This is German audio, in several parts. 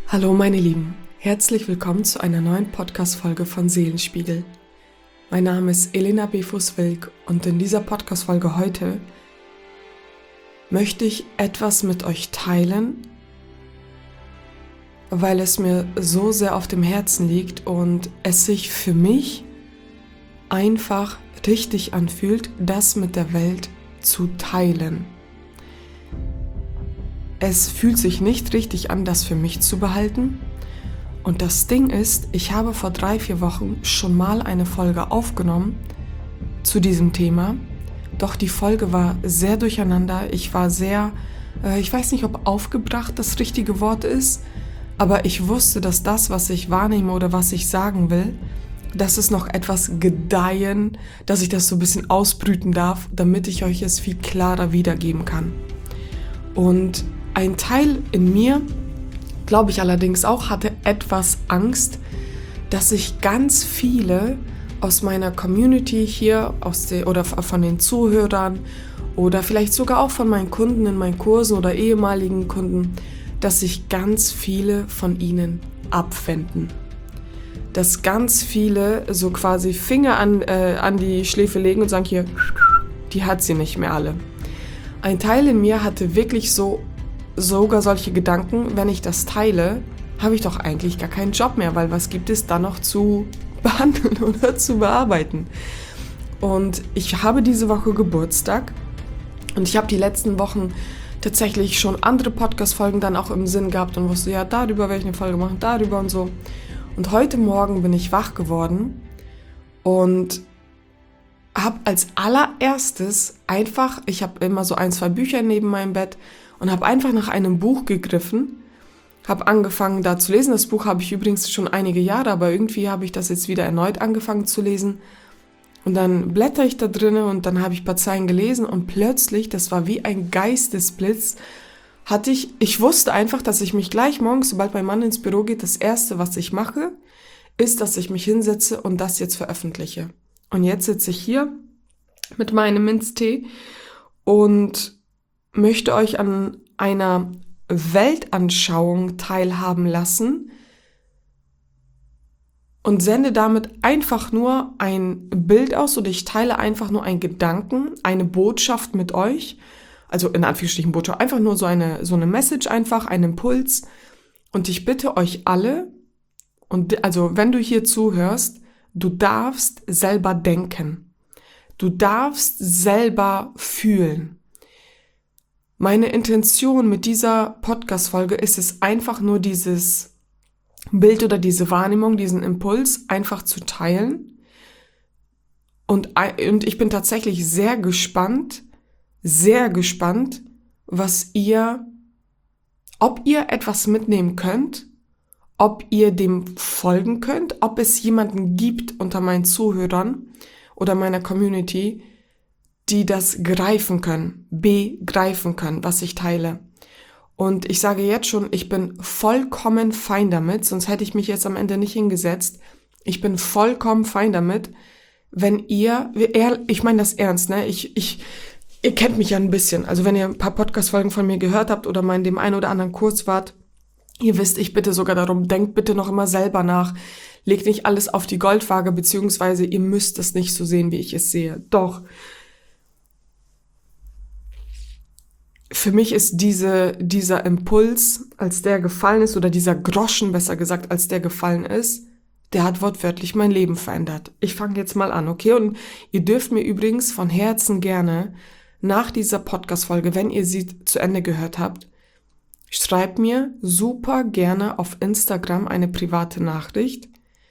Hallo meine Lieben, herzlich willkommen zu einer neuen Podcast-Folge von Seelenspiegel. Mein Name ist Elena Befus-Wilk und in dieser Podcast-Folge heute möchte ich etwas mit euch teilen, weil es mir so sehr auf dem Herzen liegt und es sich für mich einfach richtig anfühlt, das mit der Welt zu teilen. Es fühlt sich nicht richtig an, das für mich zu behalten. Und das Ding ist, ich habe vor 3-4 Wochen schon mal eine Folge aufgenommen zu diesem Thema. Doch die Folge war sehr durcheinander. Ich war sehr, ich weiß nicht, ob aufgebracht das richtige Wort ist, aber ich wusste, dass das, was ich wahrnehme oder was ich sagen will, dass es noch etwas gedeihen, dass ich das so ein bisschen ausbrüten darf, damit ich euch es viel klarer wiedergeben kann. Und ein Teil in mir, glaube ich allerdings auch, hatte etwas Angst, dass ich ganz viele aus meiner Community hier oder von den Zuhörern oder vielleicht sogar auch von meinen Kunden in meinen Kursen oder ehemaligen Kunden, dass sich ganz viele von ihnen abwenden. Dass ganz viele so quasi Finger an die Schläfe legen und sagen, hier, die hat sie nicht mehr alle. Ein Teil in mir hatte wirklich sogar solche Gedanken, wenn ich das teile, habe ich doch eigentlich gar keinen Job mehr, weil was gibt es da noch zu behandeln oder zu bearbeiten? Und ich habe diese Woche Geburtstag und ich habe die letzten Wochen tatsächlich schon andere Podcast-Folgen dann auch im Sinn gehabt und wusste, ja, darüber werde ich eine Folge machen, darüber und so. Und heute Morgen bin ich wach geworden und habe als allererstes ich habe immer so 1-2 Bücher neben meinem Bett und habe einfach nach einem Buch gegriffen, habe angefangen da zu lesen. Das Buch habe ich übrigens schon einige Jahre, aber irgendwie habe ich das jetzt wieder erneut angefangen zu lesen. Und dann blätter ich da drinne und dann habe ich ein paar Zeilen gelesen und plötzlich, das war wie ein Geistesblitz, ich wusste einfach, dass ich mich gleich morgens, sobald mein Mann ins Büro geht, das Erste, was ich mache, ist, dass ich mich hinsetze und das jetzt veröffentliche. Und jetzt sitze ich hier mit meinem Minztee und möchte euch an einer Weltanschauung teilhaben lassen und sende damit einfach nur ein Bild aus oder ich teile einfach nur einen Gedanken, eine Botschaft mit euch, also in Anführungsstrichen Botschaft, einfach nur so eine Message einfach, einen Impuls und ich bitte euch alle, also wenn du hier zuhörst, du darfst selber denken, du darfst selber fühlen. Meine Intention mit dieser Podcast-Folge ist es einfach nur dieses Bild oder diese Wahrnehmung, diesen Impuls einfach zu teilen. Und ich bin tatsächlich sehr gespannt, ob ihr etwas mitnehmen könnt, ob ihr dem folgen könnt, ob es jemanden gibt unter meinen Zuhörern oder meiner Community, die das begreifen können, was ich teile. Und ich sage jetzt schon, ich bin vollkommen fein damit, sonst hätte ich mich jetzt am Ende nicht hingesetzt. Ich bin vollkommen fein damit, wenn ich meine das ernst, ne? Ihr kennt mich ja ein bisschen. Also wenn ihr ein paar Podcast-Folgen von mir gehört habt oder mal in dem einen oder anderen Kurs wart, ihr wisst, ich bitte sogar darum, denkt bitte noch immer selber nach. Legt nicht alles auf die Goldwaage, beziehungsweise ihr müsst es nicht so sehen, wie ich es sehe. Doch, für mich ist dieser Impuls, als der gefallen ist, oder dieser Groschen, besser gesagt, als der gefallen ist, der hat wortwörtlich mein Leben verändert. Ich fange jetzt mal an, okay? Und ihr dürft mir übrigens von Herzen gerne nach dieser Podcast-Folge, wenn ihr sie zu Ende gehört habt, schreibt mir super gerne auf Instagram eine private Nachricht.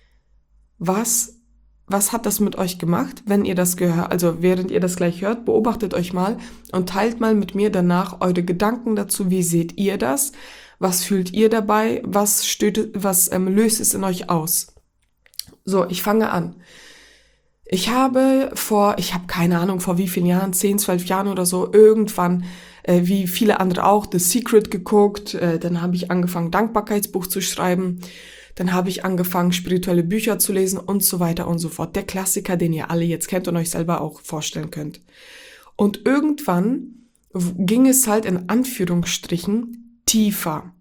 Was hat das mit euch gemacht, wenn ihr das gehört, also während ihr das gleich hört, beobachtet euch mal und teilt mal mit mir danach eure Gedanken dazu, wie seht ihr das, was fühlt ihr dabei, was löst es in euch aus. So, ich fange an. Ich habe keine Ahnung, vor wie vielen Jahren, 10, 12 Jahren oder so, irgendwann, wie viele andere auch, The Secret geguckt, dann habe ich angefangen, Dankbarkeitsbuch zu schreiben, dann habe ich angefangen, spirituelle Bücher zu lesen und so weiter und so fort. Der Klassiker, den ihr alle jetzt kennt und euch selber auch vorstellen könnt. Und irgendwann ging es halt in Anführungsstrichen tiefer.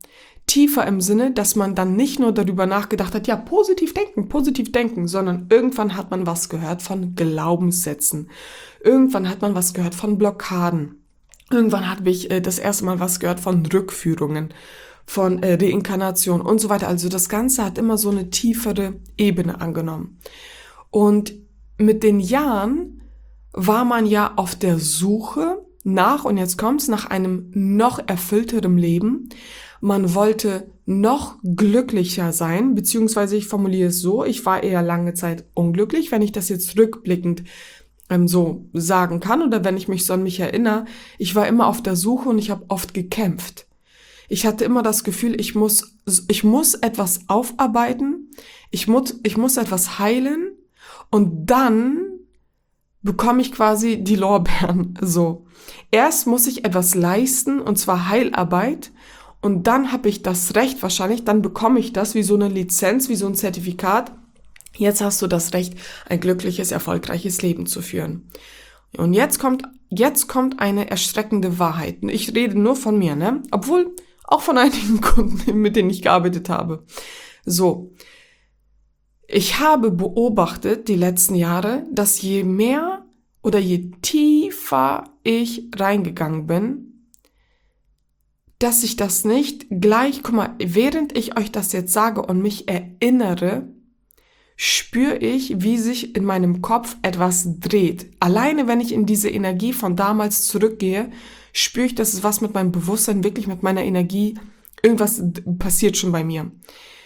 Tiefer im Sinne, dass man dann nicht nur darüber nachgedacht hat, ja, positiv denken, sondern irgendwann hat man was gehört von Glaubenssätzen. Irgendwann hat man was gehört von Blockaden. Irgendwann habe ich das erste Mal was gehört von Rückführungen, von Reinkarnation und so weiter. Also das Ganze hat immer so eine tiefere Ebene angenommen. Und mit den Jahren war man ja auf der Suche und jetzt kommt's, nach einem noch erfüllteren Leben. Man wollte noch glücklicher sein, beziehungsweise ich formuliere es so, ich war eher lange Zeit unglücklich, wenn ich das jetzt rückblickend so sagen kann oder wenn ich mich so an mich erinnere. Ich war immer auf der Suche und ich habe oft gekämpft. Ich hatte immer das Gefühl, ich muss etwas aufarbeiten, ich muss etwas heilen und dann bekomme ich quasi die Lorbeeren. So. Erst muss ich etwas leisten, und zwar Heilarbeit, und dann habe ich das Recht wahrscheinlich, dann bekomme ich das wie so eine Lizenz, wie so ein Zertifikat. Jetzt hast du das Recht, ein glückliches, erfolgreiches Leben zu führen. Und jetzt kommt eine erschreckende Wahrheit. Ich rede nur von mir, ne? Obwohl auch von einigen Kunden, mit denen ich gearbeitet habe. So. Ich habe beobachtet die letzten Jahre, dass je mehr oder je tiefer ich reingegangen bin, dass ich das nicht gleich, guck mal, während ich euch das jetzt sage und mich erinnere, spüre ich, wie sich in meinem Kopf etwas dreht. Alleine, wenn ich in diese Energie von damals zurückgehe, spüre ich, dass es was mit meinem Bewusstsein, wirklich mit meiner Energie, irgendwas passiert schon bei mir.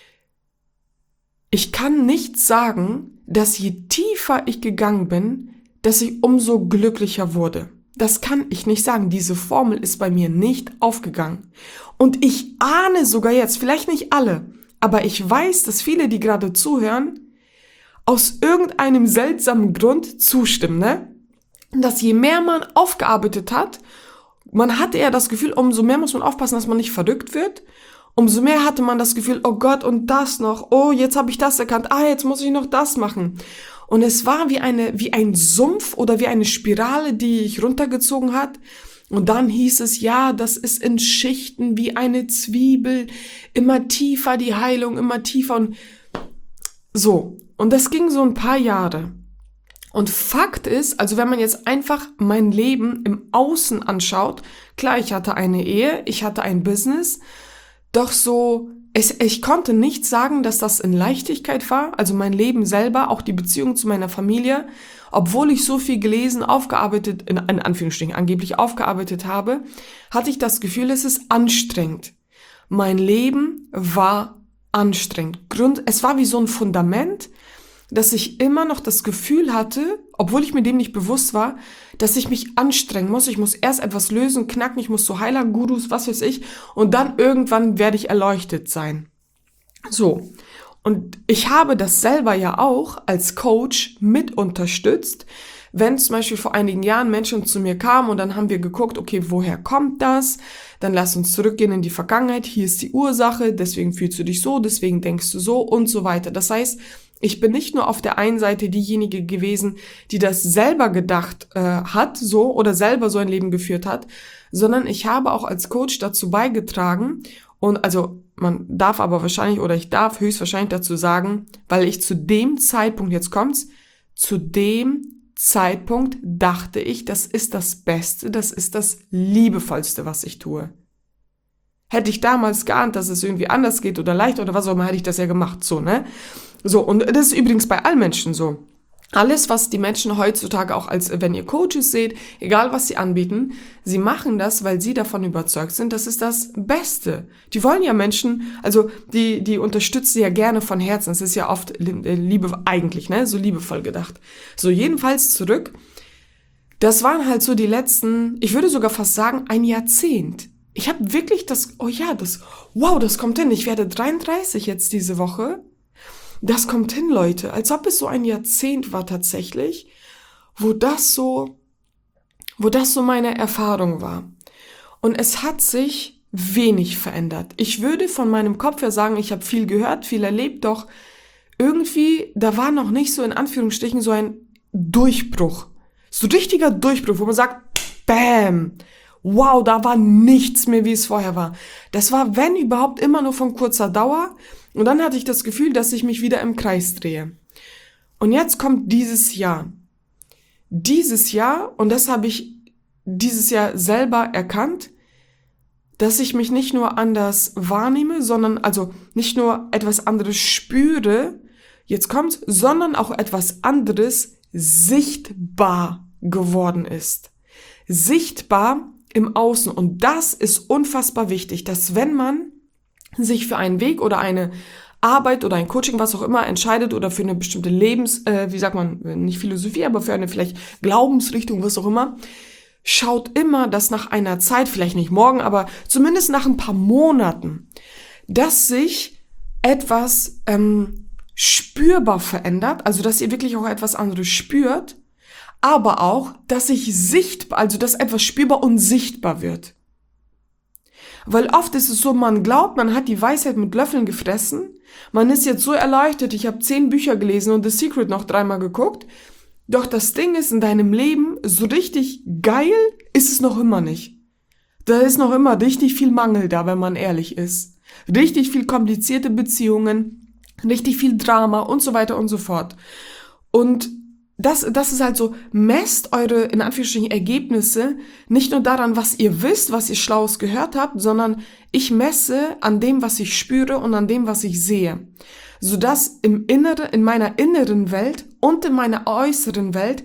Ich kann nicht sagen, dass je tiefer ich gegangen bin, dass ich umso glücklicher wurde. Das kann ich nicht sagen. Diese Formel ist bei mir nicht aufgegangen. Und ich ahne sogar jetzt, vielleicht nicht alle, aber ich weiß, dass viele, die gerade zuhören, aus irgendeinem seltsamen Grund zustimmen, ne? Dass je mehr man aufgearbeitet hat, man hatte eher das Gefühl, umso mehr muss man aufpassen, dass man nicht verrückt wird. Umso mehr hatte man das Gefühl, oh Gott, und das noch, oh, jetzt habe ich das erkannt, jetzt muss ich noch das machen. Und es war wie ein Sumpf oder wie eine Spirale, die ich runtergezogen hat. Und dann hieß es, ja, das ist in Schichten wie eine Zwiebel, immer tiefer die Heilung, immer tiefer und so. Und das ging so ein paar Jahre. Und Fakt ist, also wenn man jetzt einfach mein Leben im Außen anschaut, klar, ich hatte eine Ehe, ich hatte ein Business, doch so, ich konnte nicht sagen, dass das in Leichtigkeit war, also mein Leben selber, auch die Beziehung zu meiner Familie, obwohl ich so viel gelesen, aufgearbeitet, in Anführungsstrichen angeblich aufgearbeitet habe, hatte ich das Gefühl, es ist anstrengend. Mein Leben war anstrengend. Es war wie so ein Fundament, dass ich immer noch das Gefühl hatte, obwohl ich mir dem nicht bewusst war, dass ich mich anstrengen muss. Ich muss erst etwas lösen, knacken, ich muss zu Heiler, Gurus, was weiß ich, und dann irgendwann werde ich erleuchtet sein. So. Und ich habe das selber ja auch als Coach mit unterstützt, wenn zum Beispiel vor einigen Jahren Menschen zu mir kamen und dann haben wir geguckt, okay, woher kommt das? Dann lass uns zurückgehen in die Vergangenheit, hier ist die Ursache, deswegen fühlst du dich so, deswegen denkst du so und so weiter. Das heißt, ich bin nicht nur auf der einen Seite diejenige gewesen, die das selber gedacht hat, so oder selber so ein Leben geführt hat, sondern ich habe auch als Coach dazu beigetragen und also man darf aber wahrscheinlich oder ich darf höchstwahrscheinlich dazu sagen, weil ich zu dem Zeitpunkt, jetzt kommt's, zu dem Zeitpunkt dachte ich, das ist das Beste, das ist das Liebevollste, was ich tue. Hätte ich damals geahnt, dass es irgendwie anders geht oder leicht oder was auch immer, hätte ich das ja gemacht, so, ne? So, und das ist übrigens bei allen Menschen so. Alles, was die Menschen heutzutage auch als, wenn ihr Coaches seht, egal was sie anbieten, sie machen das, weil sie davon überzeugt sind, das ist das Beste. Die wollen ja Menschen, also die unterstützen sie ja gerne von Herzen. Es ist ja oft Liebe eigentlich, ne, so liebevoll gedacht. So, jedenfalls zurück. Das waren halt so die letzten, ich würde sogar fast sagen, ein Jahrzehnt. Ich habe wirklich das kommt hin. Ich werde 33 jetzt diese Woche. Das kommt hin, Leute, als ob es so ein Jahrzehnt war tatsächlich, wo das so meine Erfahrung war. Und es hat sich wenig verändert. Ich würde von meinem Kopf her sagen, ich habe viel gehört, viel erlebt, doch irgendwie, da war noch nicht so in Anführungsstrichen so ein Durchbruch. So richtiger Durchbruch, wo man sagt, bam, wow, da war nichts mehr, wie es vorher war. Das war, wenn überhaupt, immer nur von kurzer Dauer. Und dann hatte ich das Gefühl, dass ich mich wieder im Kreis drehe. Und jetzt kommt dieses Jahr. Dieses Jahr, und das habe ich dieses Jahr selber erkannt, dass ich mich nicht nur anders wahrnehme, sondern also nicht nur etwas anderes spüre, jetzt kommt's, sondern auch etwas anderes sichtbar geworden ist. Sichtbar im Außen. Und das ist unfassbar wichtig, dass wenn man sich für einen Weg oder eine Arbeit oder ein Coaching, was auch immer, entscheidet oder für eine bestimmte nicht Philosophie, aber für eine vielleicht Glaubensrichtung, was auch immer, schaut immer, dass nach einer Zeit, vielleicht nicht morgen, aber zumindest nach ein paar Monaten, dass sich etwas spürbar verändert, also dass ihr wirklich auch etwas anderes spürt, aber auch, dass dass etwas spürbar und sichtbar wird. Weil oft ist es so, man glaubt, man hat die Weisheit mit Löffeln gefressen, man ist jetzt so erleuchtet, ich habe 10 Bücher gelesen und The Secret noch 3-mal geguckt, doch das Ding ist, in deinem Leben, so richtig geil ist es noch immer nicht. Da ist noch immer richtig viel Mangel da, wenn man ehrlich ist. Richtig viel komplizierte Beziehungen, richtig viel Drama und so weiter und so fort. Und das ist halt so, messt eure, in Anführungsstrichen, Ergebnisse nicht nur daran, was ihr wisst, was ihr Schlaues gehört habt, sondern ich messe an dem, was ich spüre und an dem, was ich sehe. Sodass in meiner inneren Welt und in meiner äußeren Welt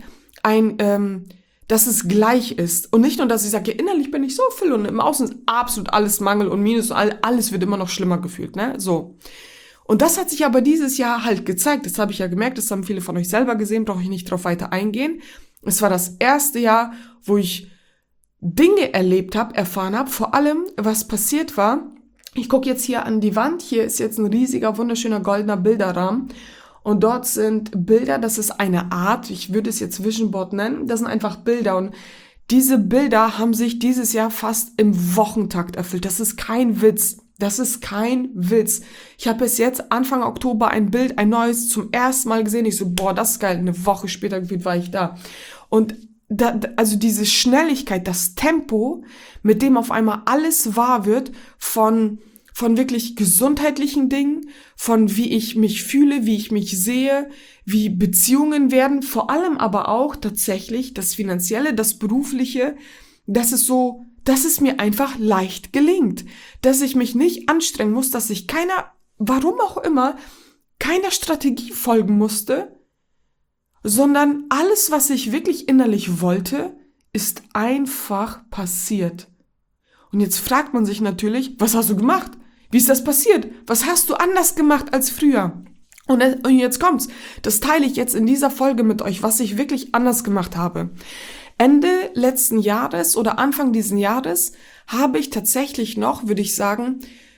dass es gleich ist. Und nicht nur, dass ich sage, ja, innerlich bin ich so viel und im Außen ist absolut alles Mangel und Minus und alles wird immer noch schlimmer gefühlt, ne? So. Und das hat sich aber dieses Jahr halt gezeigt. Das habe ich ja gemerkt, das haben viele von euch selber gesehen, brauche ich nicht drauf weiter eingehen. Es war das erste Jahr, wo ich Dinge erfahren habe, vor allem, was passiert war. Ich gucke jetzt hier an die Wand, hier ist jetzt ein riesiger, wunderschöner goldener Bilderrahmen und dort sind Bilder, das ist eine Art, ich würde es jetzt Vision Board nennen, das sind einfach Bilder und diese Bilder haben sich dieses Jahr fast im Wochentakt erfüllt. Das ist kein Witz. Das ist kein Witz. Ich habe bis jetzt Anfang Oktober ein neues zum ersten Mal gesehen. Ich so, boah, das ist geil. Eine Woche später gefühlt war ich da. Und also diese Schnelligkeit, das Tempo, mit dem auf einmal alles wahr wird, von wirklich gesundheitlichen Dingen, von wie ich mich fühle, wie ich mich sehe, wie Beziehungen werden, vor allem aber auch tatsächlich das Finanzielle, das Berufliche, dass es mir einfach leicht gelingt, dass ich mich nicht anstrengen muss, dass ich warum auch immer, keiner Strategie folgen musste, sondern alles, was ich wirklich innerlich wollte, ist einfach passiert. Und jetzt fragt man sich natürlich, was hast du gemacht? Wie ist das passiert? Was hast du anders gemacht als früher? Und jetzt kommt's. Das teile ich jetzt in dieser Folge mit euch, was ich wirklich anders gemacht habe. Ende letzten Jahres oder Anfang diesen Jahres habe ich tatsächlich noch, würde ich sagen,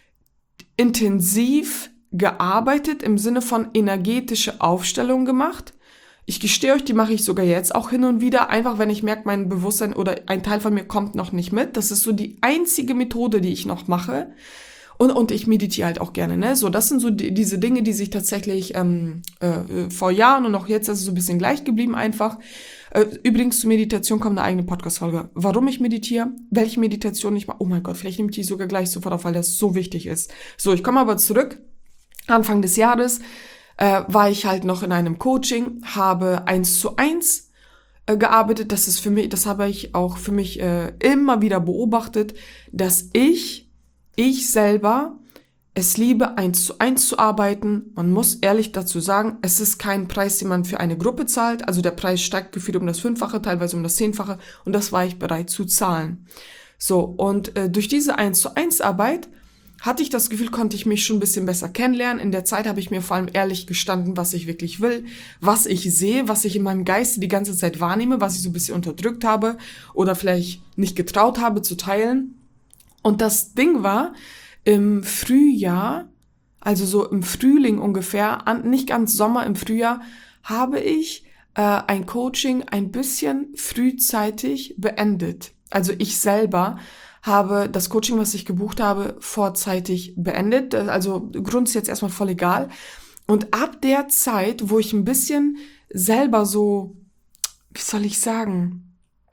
intensiv gearbeitet im Sinne von energetische Aufstellung gemacht. Ich gestehe euch, die mache ich sogar jetzt auch hin und wieder, einfach wenn ich merke, mein Bewusstsein oder ein Teil von mir kommt noch nicht mit. Das ist so die einzige Methode, die ich noch mache. Und ich meditiere halt auch gerne, ne? So, das sind so diese Dinge, die sich tatsächlich vor Jahren und auch jetzt ist es so ein bisschen gleich geblieben einfach. Übrigens, zur Meditation kommt eine eigene Podcast-Folge. Warum ich meditiere, welche Meditation ich mache. Oh mein Gott, vielleicht nehme ich die sogar gleich sofort auf, weil das so wichtig ist. So, ich komme aber zurück. Anfang des Jahres war ich halt noch in einem Coaching, habe 1:1 gearbeitet. Das habe ich auch für mich immer wieder beobachtet, dass ich selber es liebe, 1:1 zu arbeiten. Man muss ehrlich dazu sagen, es ist kein Preis, den man für eine Gruppe zahlt. Also der Preis steigt gefühlt um das 5-fache, teilweise um das 10-fache. Und das war ich bereit zu zahlen. So, und durch diese 1:1 Arbeit hatte ich das Gefühl, konnte ich mich schon ein bisschen besser kennenlernen. In der Zeit habe ich mir vor allem ehrlich gestanden, was ich wirklich will, was ich sehe, was ich in meinem Geiste die ganze Zeit wahrnehme, was ich so ein bisschen unterdrückt habe oder vielleicht nicht getraut habe zu teilen. Und das Ding war, im Frühjahr, also so im Frühling ungefähr, nicht ganz Sommer, im Frühjahr, habe ich ein Coaching ein bisschen frühzeitig beendet. Also ich selber habe das Coaching, was ich gebucht habe, vorzeitig beendet. Also Grund ist jetzt erstmal voll egal. Und ab der Zeit, wo ich ein bisschen selber so, wie soll ich sagen,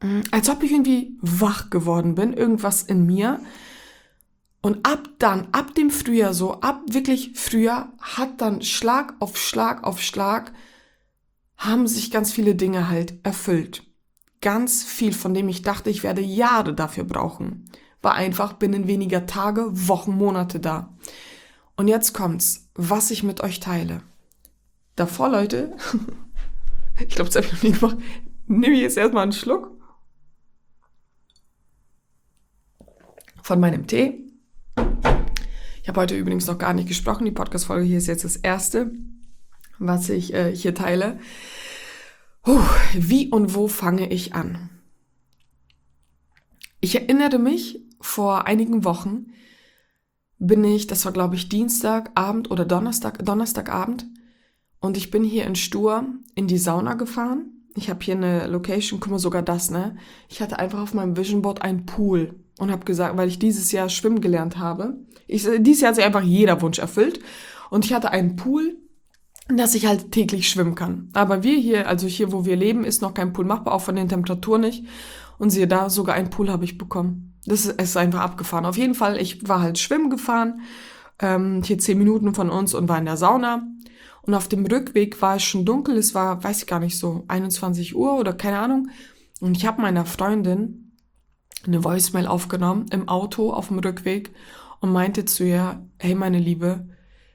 als ob ich irgendwie wach geworden bin, irgendwas in mir. Und ab dem Frühjahr so, ab wirklich Frühjahr, hat dann Schlag auf Schlag auf Schlag, haben sich ganz viele Dinge halt erfüllt. Ganz viel, von dem ich dachte, ich werde Jahre dafür brauchen, war einfach binnen weniger Tage, Wochen, Monate da. Und jetzt kommt's, was ich mit euch teile. Davor, Leute, ich glaube, das habe ich noch nie gemacht, nehme ich jetzt erstmal einen Schluck von meinem Tee. Ich habe heute übrigens noch gar nicht gesprochen. Die Podcast-Folge hier ist jetzt das erste, was ich hier teile. Wie und wo fange ich an? Ich erinnere mich, vor einigen Wochen das war glaube ich Dienstagabend oder Donnerstagabend, und ich bin hier in Stur in die Sauna gefahren. Ich habe hier eine Location, guck mal, sogar das, ne? Ich hatte einfach auf meinem Vision Board einen Pool und habe gesagt, weil ich dieses Jahr schwimmen gelernt habe. Dieses Jahr hat sich einfach jeder Wunsch erfüllt. Und ich hatte einen Pool, dass ich halt täglich schwimmen kann. Aber hier, wo wir leben, ist noch kein Pool machbar, auch von den Temperaturen nicht. Und siehe da, sogar einen Pool habe ich bekommen. Das ist einfach abgefahren. Auf jeden Fall, ich war halt schwimmen gefahren, hier 10 Minuten von uns, und war in der Sauna. Und auf dem Rückweg war es schon dunkel, es war, weiß ich gar nicht, so 21 Uhr oder keine Ahnung. Und ich habe meiner Freundin eine Voicemail aufgenommen im Auto auf dem Rückweg und meinte zu ihr, hey meine Liebe,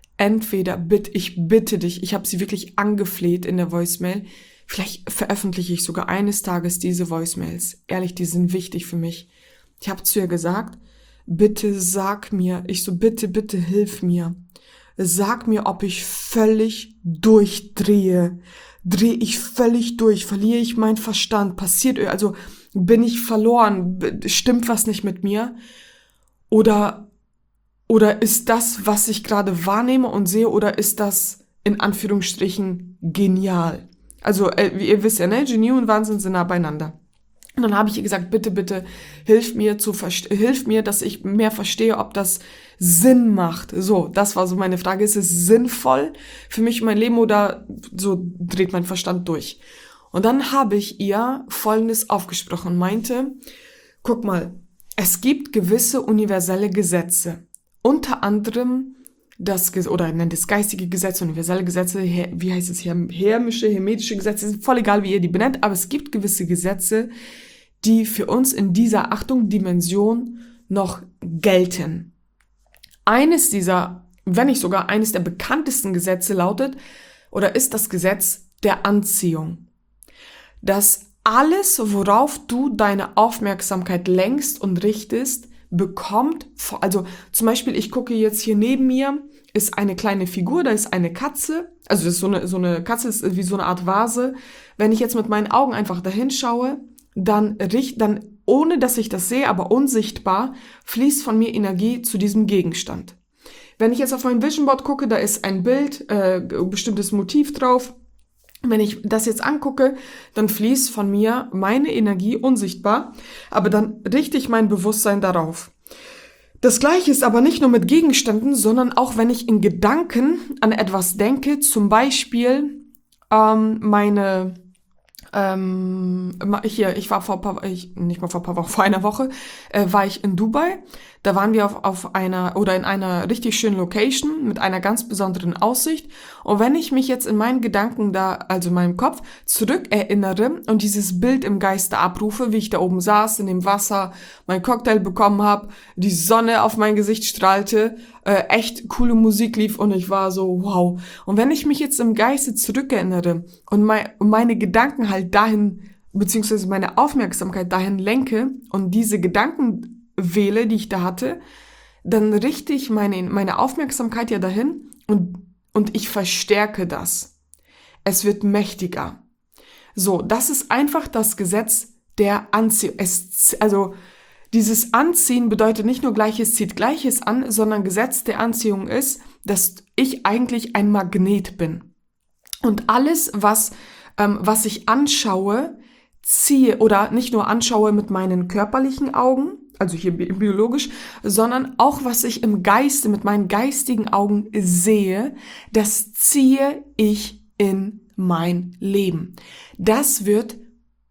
ich bitte dich, ich habe sie wirklich angefleht in der Voicemail, vielleicht veröffentliche ich sogar eines Tages diese Voicemails. Ehrlich, die sind wichtig für mich. Ich habe zu ihr gesagt, bitte sag mir, bitte hilf mir. Sag mir, ob ich völlig durchdrehe. Drehe ich völlig durch? Verliere ich meinen Verstand? Also bin ich verloren? Stimmt was nicht mit mir? Oder ist das, was ich gerade wahrnehme und sehe, oder ist das in Anführungsstrichen genial? Also ihr wisst ja, ne? Genie und Wahnsinn sind nah beieinander. Und dann habe ich ihr gesagt, bitte, hilf mir, dass ich mehr verstehe, ob das Sinn macht. So, das war so meine Frage. Ist es sinnvoll für mich, mein Leben, oder so dreht mein Verstand durch? Und dann habe ich ihr Folgendes aufgesprochen und meinte, guck mal, es gibt gewisse universelle Gesetze. Unter anderem das geistige Gesetz, universelle Gesetze, wie heißt es hier, hermetische Gesetze, ist voll egal, wie ihr die benennt, aber es gibt gewisse Gesetze, die für uns in dieser, Dimension noch gelten. Eines dieser, wenn nicht sogar eines der bekanntesten Gesetze lautet, oder ist das Gesetz der Anziehung. Dass alles, worauf du deine Aufmerksamkeit lenkst und richtest, bekommt, also zum Beispiel, ich gucke jetzt hier neben mir, ist eine kleine Figur, da ist eine Katze, also das ist so eine Katze ist wie so eine Art Vase. Wenn ich jetzt mit meinen Augen einfach dahin schaue, dann ohne dass ich das sehe, aber unsichtbar, fließt von mir Energie zu diesem Gegenstand. Wenn ich jetzt auf mein Vision Board gucke, da ist ein Bild, bestimmtes Motiv drauf. Wenn ich das jetzt angucke, dann fließt von mir meine Energie unsichtbar, aber dann richte ich mein Bewusstsein darauf. Das Gleiche ist aber nicht nur mit Gegenständen, sondern auch wenn ich in Gedanken an etwas denke, zum Beispiel ich war vor einer Woche, war ich in Dubai. Da waren wir in einer richtig schönen Location mit einer ganz besonderen Aussicht. Und wenn ich mich jetzt in meinen Gedanken also in meinem Kopf zurückerinnere und dieses Bild im Geiste abrufe, wie ich da oben saß, in dem Wasser, meinen Cocktail bekommen habe, die Sonne auf mein Gesicht strahlte, echt coole Musik lief und ich war so, wow. Und wenn ich mich jetzt im Geiste zurückerinnere und meine Gedanken halt dahin, beziehungsweise meine Aufmerksamkeit dahin lenke und diese Gedanken wähle, die ich da hatte, dann richte ich meine Aufmerksamkeit ja dahin und ich verstärke das. Es wird mächtiger. So, das ist einfach das Gesetz der Anziehung. Also dieses Anziehen bedeutet nicht nur Gleiches zieht Gleiches an, sondern Gesetz der Anziehung ist, dass ich eigentlich ein Magnet bin. Und alles, was ich anschaue, ziehe, oder nicht nur anschaue mit meinen körperlichen Augen, also hier biologisch, sondern auch was ich im Geiste, mit meinen geistigen Augen sehe, das ziehe ich in mein Leben. Das wird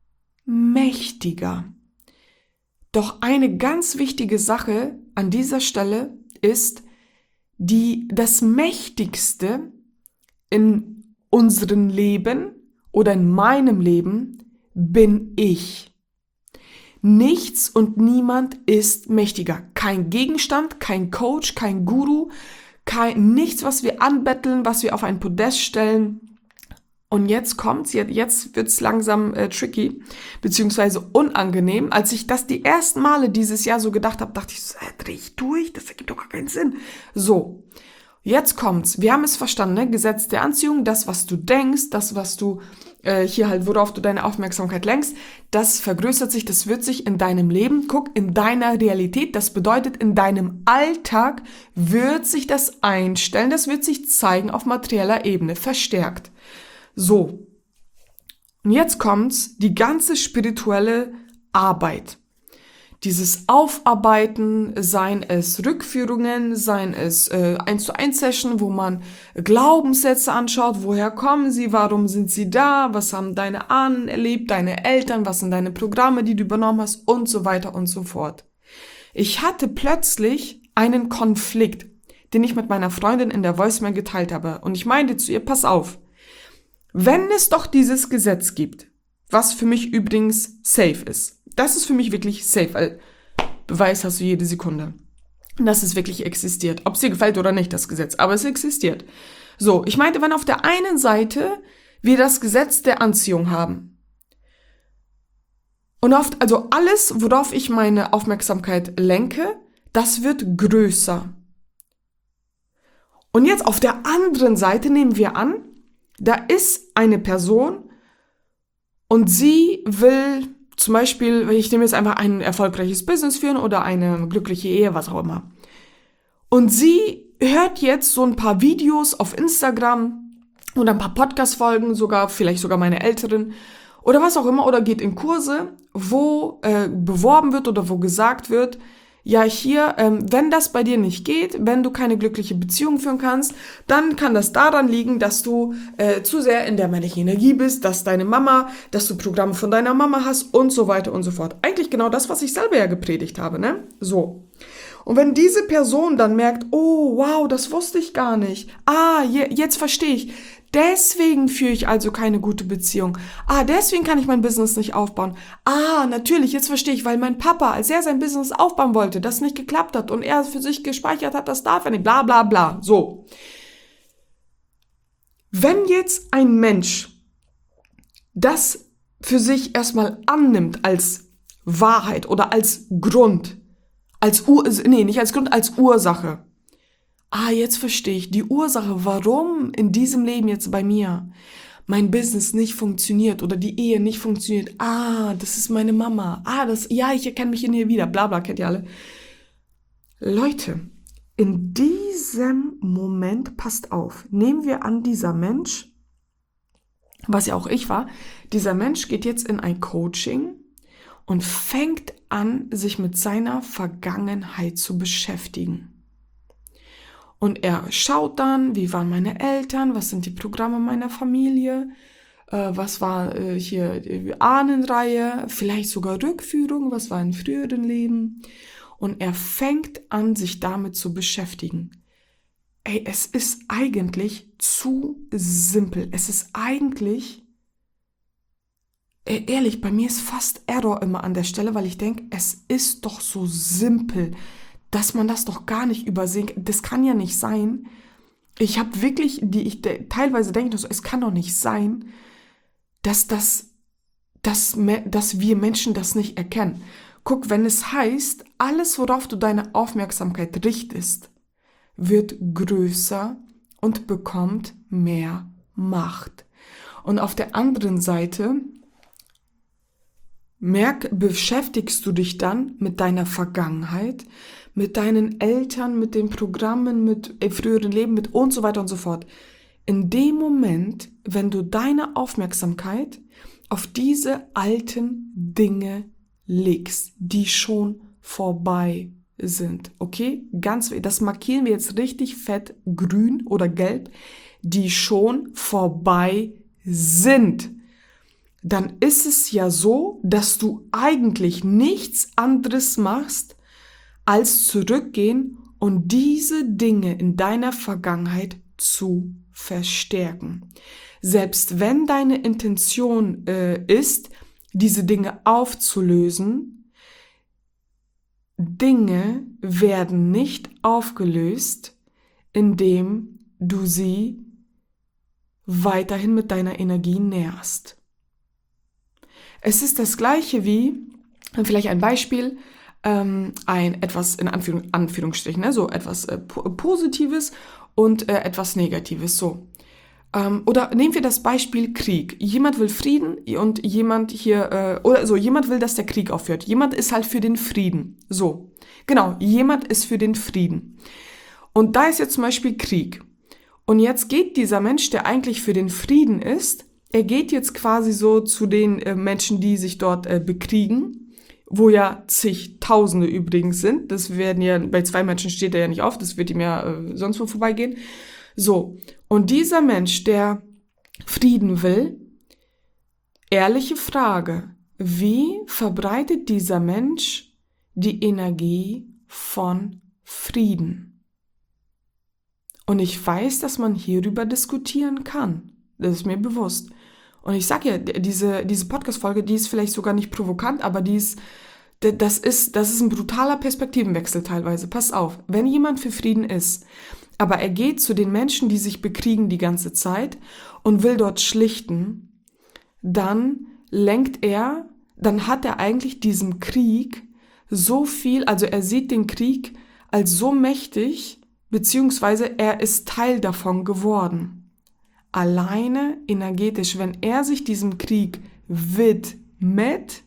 mächtiger. Doch eine ganz wichtige Sache an dieser Stelle ist, das Mächtigste in unserem Leben oder in meinem Leben bin ich. Nichts und niemand ist mächtiger. Kein Gegenstand, kein Coach, kein Guru, nichts, was wir anbetteln, was wir auf ein Podest stellen. Und jetzt kommt's, jetzt wird's langsam tricky, beziehungsweise unangenehm. Als ich das die ersten Male dieses Jahr so gedacht habe, dachte ich so, dreh ich durch? Das ergibt doch gar keinen Sinn. So, jetzt kommt's. Wir haben es verstanden, ne? Gesetz der Anziehung, das, was du denkst, das, was du hier halt, worauf du deine Aufmerksamkeit lenkst, das vergrößert sich, das wird sich in deinem Leben, guck, in deiner Realität, das bedeutet, in deinem Alltag wird sich das einstellen, das wird sich zeigen auf materieller Ebene, verstärkt. So, und jetzt kommt's, die ganze spirituelle Arbeit. Dieses Aufarbeiten, seien es Rückführungen, seien es 1:1 Session, wo man Glaubenssätze anschaut, woher kommen sie, warum sind sie da, was haben deine Ahnen erlebt, deine Eltern, was sind deine Programme, die du übernommen hast und so weiter und so fort. Ich hatte plötzlich einen Konflikt, den ich mit meiner Freundin in der Voicemail geteilt habe und ich meinte zu ihr, pass auf, wenn es doch dieses Gesetz gibt, was für mich übrigens safe ist, das ist für mich wirklich safe, weil Beweis hast du jede Sekunde, dass es wirklich existiert. Ob es dir gefällt oder nicht, das Gesetz, aber es existiert. So, ich meinte, wenn auf der einen Seite wir das Gesetz der Anziehung haben und also alles, worauf ich meine Aufmerksamkeit lenke, das wird größer. Und jetzt auf der anderen Seite nehmen wir an, da ist eine Person und sie will zum Beispiel, ich nehme jetzt einfach ein erfolgreiches Business führen oder eine glückliche Ehe, was auch immer. Und sie hört jetzt so ein paar Videos auf Instagram oder ein paar Podcast-Folgen, vielleicht sogar meine älteren oder was auch immer, oder geht in Kurse, wo beworben wird oder wo gesagt wird, ja hier, wenn das bei dir nicht geht, wenn du keine glückliche Beziehung führen kannst, dann kann das daran liegen, dass du zu sehr in der männlichen Energie bist, dass du Programme von deiner Mama hast und so weiter und so fort. Eigentlich genau das, was ich selber ja gepredigt habe, ne? So. Und wenn diese Person dann merkt, oh wow, das wusste ich gar nicht. Jetzt verstehe ich. Deswegen führe ich also keine gute Beziehung. Deswegen kann ich mein Business nicht aufbauen. Natürlich, jetzt verstehe ich, weil mein Papa, als er sein Business aufbauen wollte, das nicht geklappt hat und er für sich gespeichert hat, das darf er nicht, bla bla bla. So. Wenn jetzt ein Mensch das für sich erstmal annimmt als Wahrheit oder als Grund, nicht als Grund, als Ursache. Jetzt verstehe ich die Ursache, warum in diesem Leben jetzt bei mir mein Business nicht funktioniert oder die Ehe nicht funktioniert. Das ist meine Mama. Ich erkenne mich in ihr wieder. Bla bla, kennt ihr alle. Leute, in diesem Moment, passt auf, nehmen wir an, dieser Mensch, was ja auch ich war, dieser Mensch geht jetzt in ein Coaching und fängt an, sich mit seiner Vergangenheit zu beschäftigen. Und er schaut dann, wie waren meine Eltern, was sind die Programme meiner Familie, was war hier die Ahnenreihe, vielleicht sogar Rückführung, was war in früheren Leben. Und er fängt an, sich damit zu beschäftigen. Es ist eigentlich zu simpel. Es ist eigentlich, ehrlich, bei mir ist fast Error immer an der Stelle, weil ich denke, es ist doch so simpel, dass man das doch gar nicht übersehen kann. Das kann ja nicht sein. Ich habe wirklich, teilweise denke ich so, es kann doch nicht sein, dass wir Menschen das nicht erkennen. Guck, wenn es heißt, alles, worauf du deine Aufmerksamkeit richtest, wird größer und bekommt mehr Macht. Und auf der anderen Seite beschäftigst du dich dann mit deiner Vergangenheit, mit deinen Eltern, mit den Programmen, mit früheren Leben, mit und so weiter und so fort. In dem Moment, wenn du deine Aufmerksamkeit auf diese alten Dinge legst, die schon vorbei sind, okay? Das markieren wir jetzt richtig fett grün oder gelb, die schon vorbei sind. dann ist es ja so, dass du eigentlich nichts anderes machst, als zurückgehen und diese Dinge in deiner Vergangenheit zu verstärken. Selbst wenn deine Intention ist, diese Dinge aufzulösen, Dinge werden nicht aufgelöst, indem du sie weiterhin mit deiner Energie nährst. Es ist das Gleiche wie, vielleicht ein Beispiel, ein etwas in Anführungsstrichen, ne, so etwas Positives und etwas Negatives, so. Oder nehmen wir das Beispiel Krieg. Jemand will Frieden und jemand jemand will, dass der Krieg aufhört. Jemand ist halt für den Frieden. So, genau, jemand ist für den Frieden. Und da ist jetzt zum Beispiel Krieg. Und jetzt geht dieser Mensch, der eigentlich für den Frieden ist, er geht jetzt quasi so zu den Menschen, die sich dort bekriegen, wo ja zigtausende übrigens sind. Das werden ja, bei 2 Menschen steht er ja nicht auf, das wird ihm ja sonst wo vorbeigehen. So, und dieser Mensch, der Frieden will, ehrliche Frage, wie verbreitet dieser Mensch die Energie von Frieden? Und ich weiß, dass man hierüber diskutieren kann. Das ist mir bewusst. Und ich sage ja, diese Podcast-Folge, die ist vielleicht sogar nicht provokant, aber das ist ein brutaler Perspektivenwechsel teilweise. Pass auf, wenn jemand für Frieden ist, aber er geht zu den Menschen, die sich bekriegen die ganze Zeit und will dort schlichten, dann hat er eigentlich diesem Krieg so viel, also er sieht den Krieg als so mächtig, beziehungsweise er ist Teil davon geworden. Alleine energetisch, wenn er sich diesem Krieg widmet,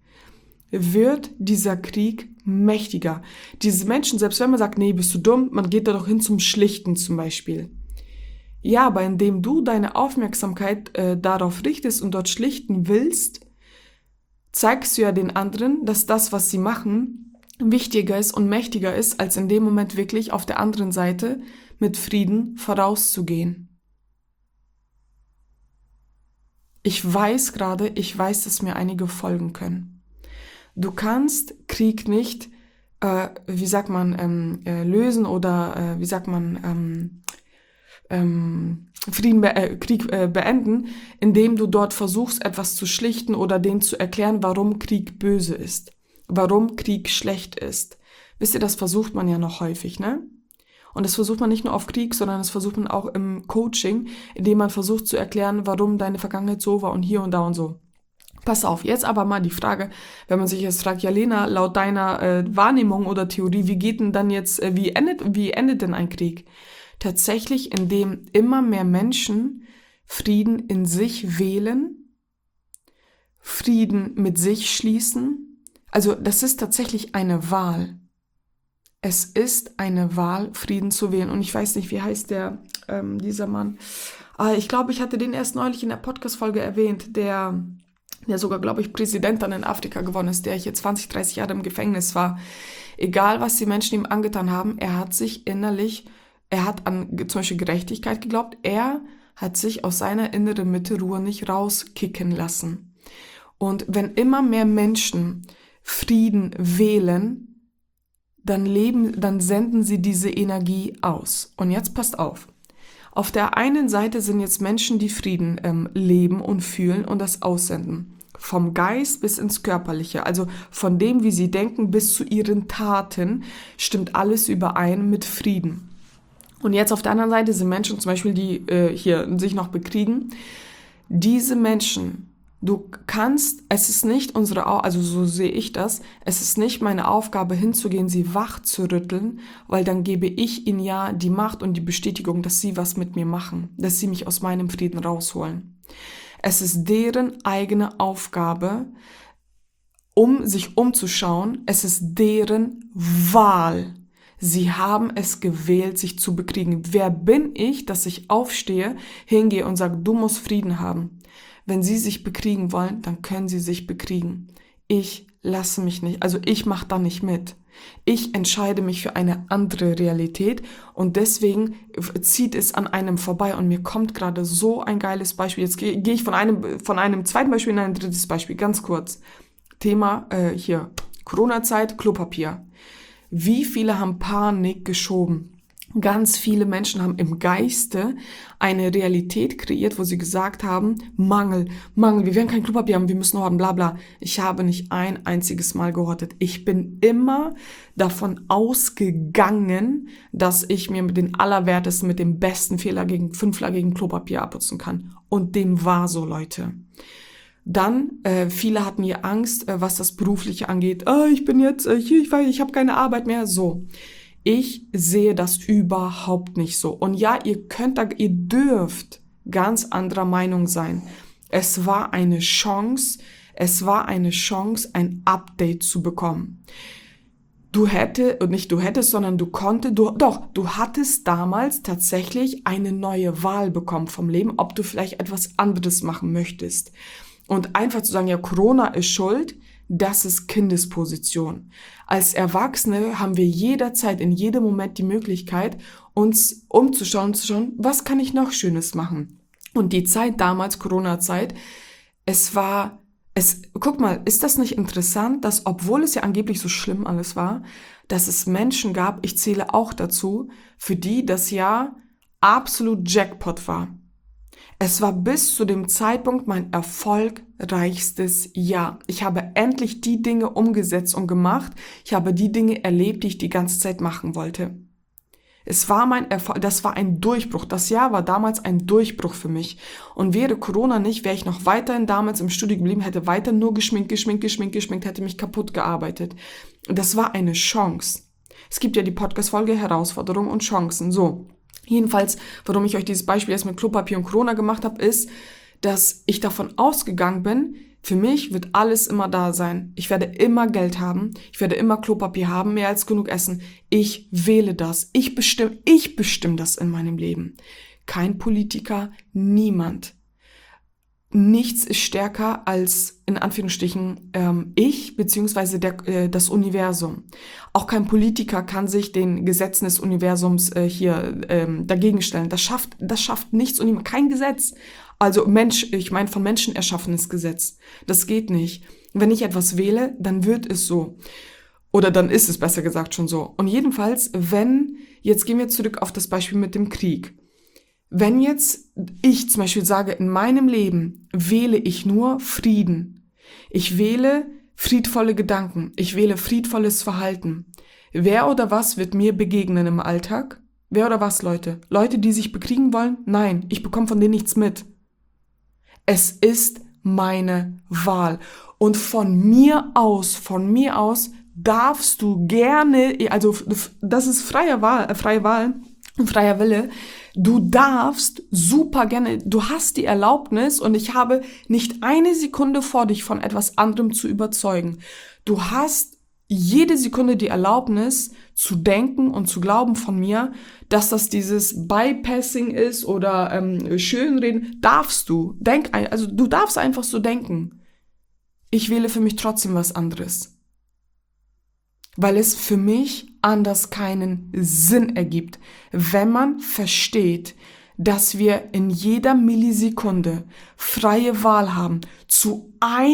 wird dieser Krieg mächtiger. Diese Menschen, selbst wenn man sagt, nee, bist du dumm, man geht da doch hin zum Schlichten zum Beispiel. Ja, aber indem du deine Aufmerksamkeit darauf richtest und dort schlichten willst, zeigst du ja den anderen, dass das, was sie machen, wichtiger ist und mächtiger ist, als in dem Moment wirklich auf der anderen Seite mit Frieden vorauszugehen. Ich weiß, dass mir einige folgen können. Du kannst Krieg nicht, lösen oder, Krieg beenden, indem du dort versuchst, etwas zu schlichten oder denen zu erklären, warum Krieg böse ist, warum Krieg schlecht ist. Wisst ihr, das versucht man ja noch häufig, ne? Und das versucht man nicht nur auf Krieg, sondern das versucht man auch im Coaching, indem man versucht zu erklären, warum deine Vergangenheit so war und hier und da und so. Pass auf, jetzt aber mal die Frage, wenn man sich jetzt fragt, ja Lena, laut deiner Wahrnehmung oder Theorie, wie geht denn dann jetzt, wie endet denn ein Krieg? Tatsächlich, indem immer mehr Menschen Frieden in sich wählen, Frieden mit sich schließen. Also das ist tatsächlich eine Wahl. Es ist eine Wahl, Frieden zu wählen. Und ich weiß nicht, wie heißt dieser Mann? Ich glaube, ich hatte den erst neulich in der Podcast-Folge erwähnt, der sogar, glaube ich, Präsident dann in Afrika geworden ist, der hier 20, 30 Jahre im Gefängnis war. Egal, was die Menschen ihm angetan haben, er hat an zum Beispiel Gerechtigkeit geglaubt, er hat sich aus seiner inneren Mitte Ruhe nicht rauskicken lassen. Und wenn immer mehr Menschen Frieden wählen, dann senden sie diese Energie aus. Und jetzt passt auf. Auf der einen Seite sind jetzt Menschen, die Frieden leben und fühlen und das aussenden. Vom Geist bis ins Körperliche, also von dem, wie sie denken, bis zu ihren Taten, stimmt alles überein mit Frieden. Und jetzt auf der anderen Seite sind Menschen zum Beispiel, die hier sich noch bekriegen. Diese Menschen, es ist nicht also so sehe ich das, es ist nicht meine Aufgabe hinzugehen, sie wach zu rütteln, weil dann gebe ich ihnen ja die Macht und die Bestätigung, dass sie was mit mir machen, dass sie mich aus meinem Frieden rausholen. Es ist deren eigene Aufgabe, sich umzuschauen, es ist deren Wahl. Sie haben es gewählt, sich zu bekriegen. Wer bin ich, dass ich aufstehe, hingehe und sage, du musst Frieden haben? Wenn sie sich bekriegen wollen, dann können sie sich bekriegen. Ich lasse mich nicht, also ich mache da nicht mit. Ich entscheide mich für eine andere Realität und deswegen zieht es an einem vorbei und mir kommt gerade so ein geiles Beispiel. Jetzt gehe ich von einem zweiten Beispiel in ein drittes Beispiel, ganz kurz. Thema hier, Corona-Zeit, Klopapier. Wie viele haben Panik geschoben? Ganz viele Menschen haben im Geiste eine Realität kreiert, wo sie gesagt haben, Mangel, wir werden kein Klopapier haben, wir müssen horten, bla bla. Ich habe nicht ein einziges Mal gehortet. Ich bin immer davon ausgegangen, dass ich mir mit den allerwertesten, mit dem besten fünflagigen Klopapier abputzen kann. Und dem war so, Leute. Dann, viele hatten hier Angst, was das Berufliche angeht. Ich bin jetzt hier, ich habe keine Arbeit mehr, so. Ich sehe das überhaupt nicht so. Und ja, ihr dürft ganz anderer Meinung sein. Es war eine Chance, ein Update zu bekommen. Du hattest damals tatsächlich eine neue Wahl bekommen vom Leben, ob du vielleicht etwas anderes machen möchtest. Und einfach zu sagen, ja, Corona ist schuld, das ist Kindesposition. Als Erwachsene haben wir jederzeit, in jedem Moment die Möglichkeit, uns umzuschauen, was kann ich noch Schönes machen? Und die Zeit damals, Corona-Zeit, guck mal, ist das nicht interessant, dass, obwohl es ja angeblich so schlimm alles war, dass es Menschen gab, ich zähle auch dazu, für die das Jahr absolut Jackpot war. Es war bis zu dem Zeitpunkt mein erfolgreichstes Jahr. Ich habe endlich die Dinge umgesetzt und gemacht. Ich habe die Dinge erlebt, die ich die ganze Zeit machen wollte. Es war mein Erfolg, das war ein Durchbruch. Das Jahr war damals ein Durchbruch für mich. Und wäre Corona nicht, wäre ich noch weiterhin damals im Studio geblieben, hätte weiter nur geschminkt, hätte mich kaputt gearbeitet. Und das war eine Chance. Es gibt ja die Podcast-Folge Herausforderungen und Chancen. So. Jedenfalls, warum ich euch dieses Beispiel erst mit Klopapier und Corona gemacht habe, ist, dass ich davon ausgegangen bin, für mich wird alles immer da sein. Ich werde immer Geld haben, ich werde immer Klopapier haben, mehr als genug Essen. Ich wähle das. Ich bestimme das in meinem Leben. Kein Politiker, niemand. Nichts ist stärker als, in Anführungsstrichen, ich beziehungsweise das Universum. Auch kein Politiker kann sich den Gesetzen des Universums dagegen stellen. Das schafft nichts und niemand. Kein Gesetz. Also von Menschen erschaffenes Gesetz. Das geht nicht. Wenn ich etwas wähle, dann wird es so. Oder dann ist es besser gesagt schon so. Und jedenfalls, jetzt gehen wir zurück auf das Beispiel mit dem Krieg. Wenn jetzt ich zum Beispiel sage, in meinem Leben wähle ich nur Frieden. Ich wähle friedvolle Gedanken. Ich wähle friedvolles Verhalten. Wer oder was wird mir begegnen im Alltag? Wer oder was, Leute? Leute, die sich bekriegen wollen? Nein, ich bekomme von denen nichts mit. Es ist meine Wahl. Und von mir aus darfst du gerne, also das ist freie Wahl und freier Wille, du darfst super gerne, du hast die Erlaubnis und ich habe nicht eine Sekunde vor, dich von etwas anderem zu überzeugen. Du hast jede Sekunde die Erlaubnis zu denken und zu glauben von mir, dass das dieses Bypassing ist oder Schönreden. Darfst du. Du darfst einfach so denken. Ich wähle für mich trotzdem was anderes. Weil es für mich anders keinen Sinn ergibt, wenn man versteht, dass wir in jeder Millisekunde freie Wahl haben, zu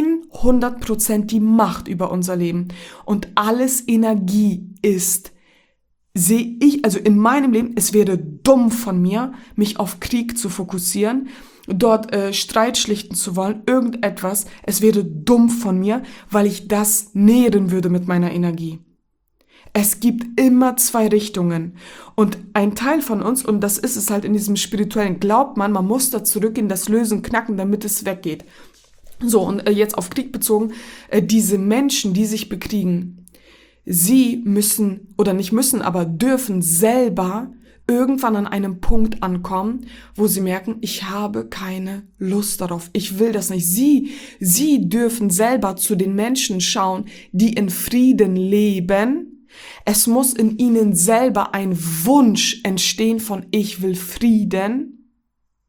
100% die Macht über unser Leben und alles Energie ist, sehe ich, also in meinem Leben, es wäre dumm von mir, mich auf Krieg zu fokussieren, dort Streit schlichten zu wollen, irgendetwas, es wäre dumm von mir, weil ich das nähren würde mit meiner Energie. Es gibt immer zwei Richtungen und ein Teil von uns, und das ist es halt in diesem Spirituellen, glaubt man muss da zurückgehen, das Lösen, Knacken, damit es weggeht. So, und jetzt auf Krieg bezogen, diese Menschen, die sich bekriegen, sie müssen, oder nicht müssen, aber dürfen selber irgendwann an einem Punkt ankommen, wo sie merken, ich habe keine Lust darauf, ich will das nicht. Sie dürfen selber zu den Menschen schauen, die in Frieden leben. Es muss in ihnen selber ein Wunsch entstehen von ich will Frieden.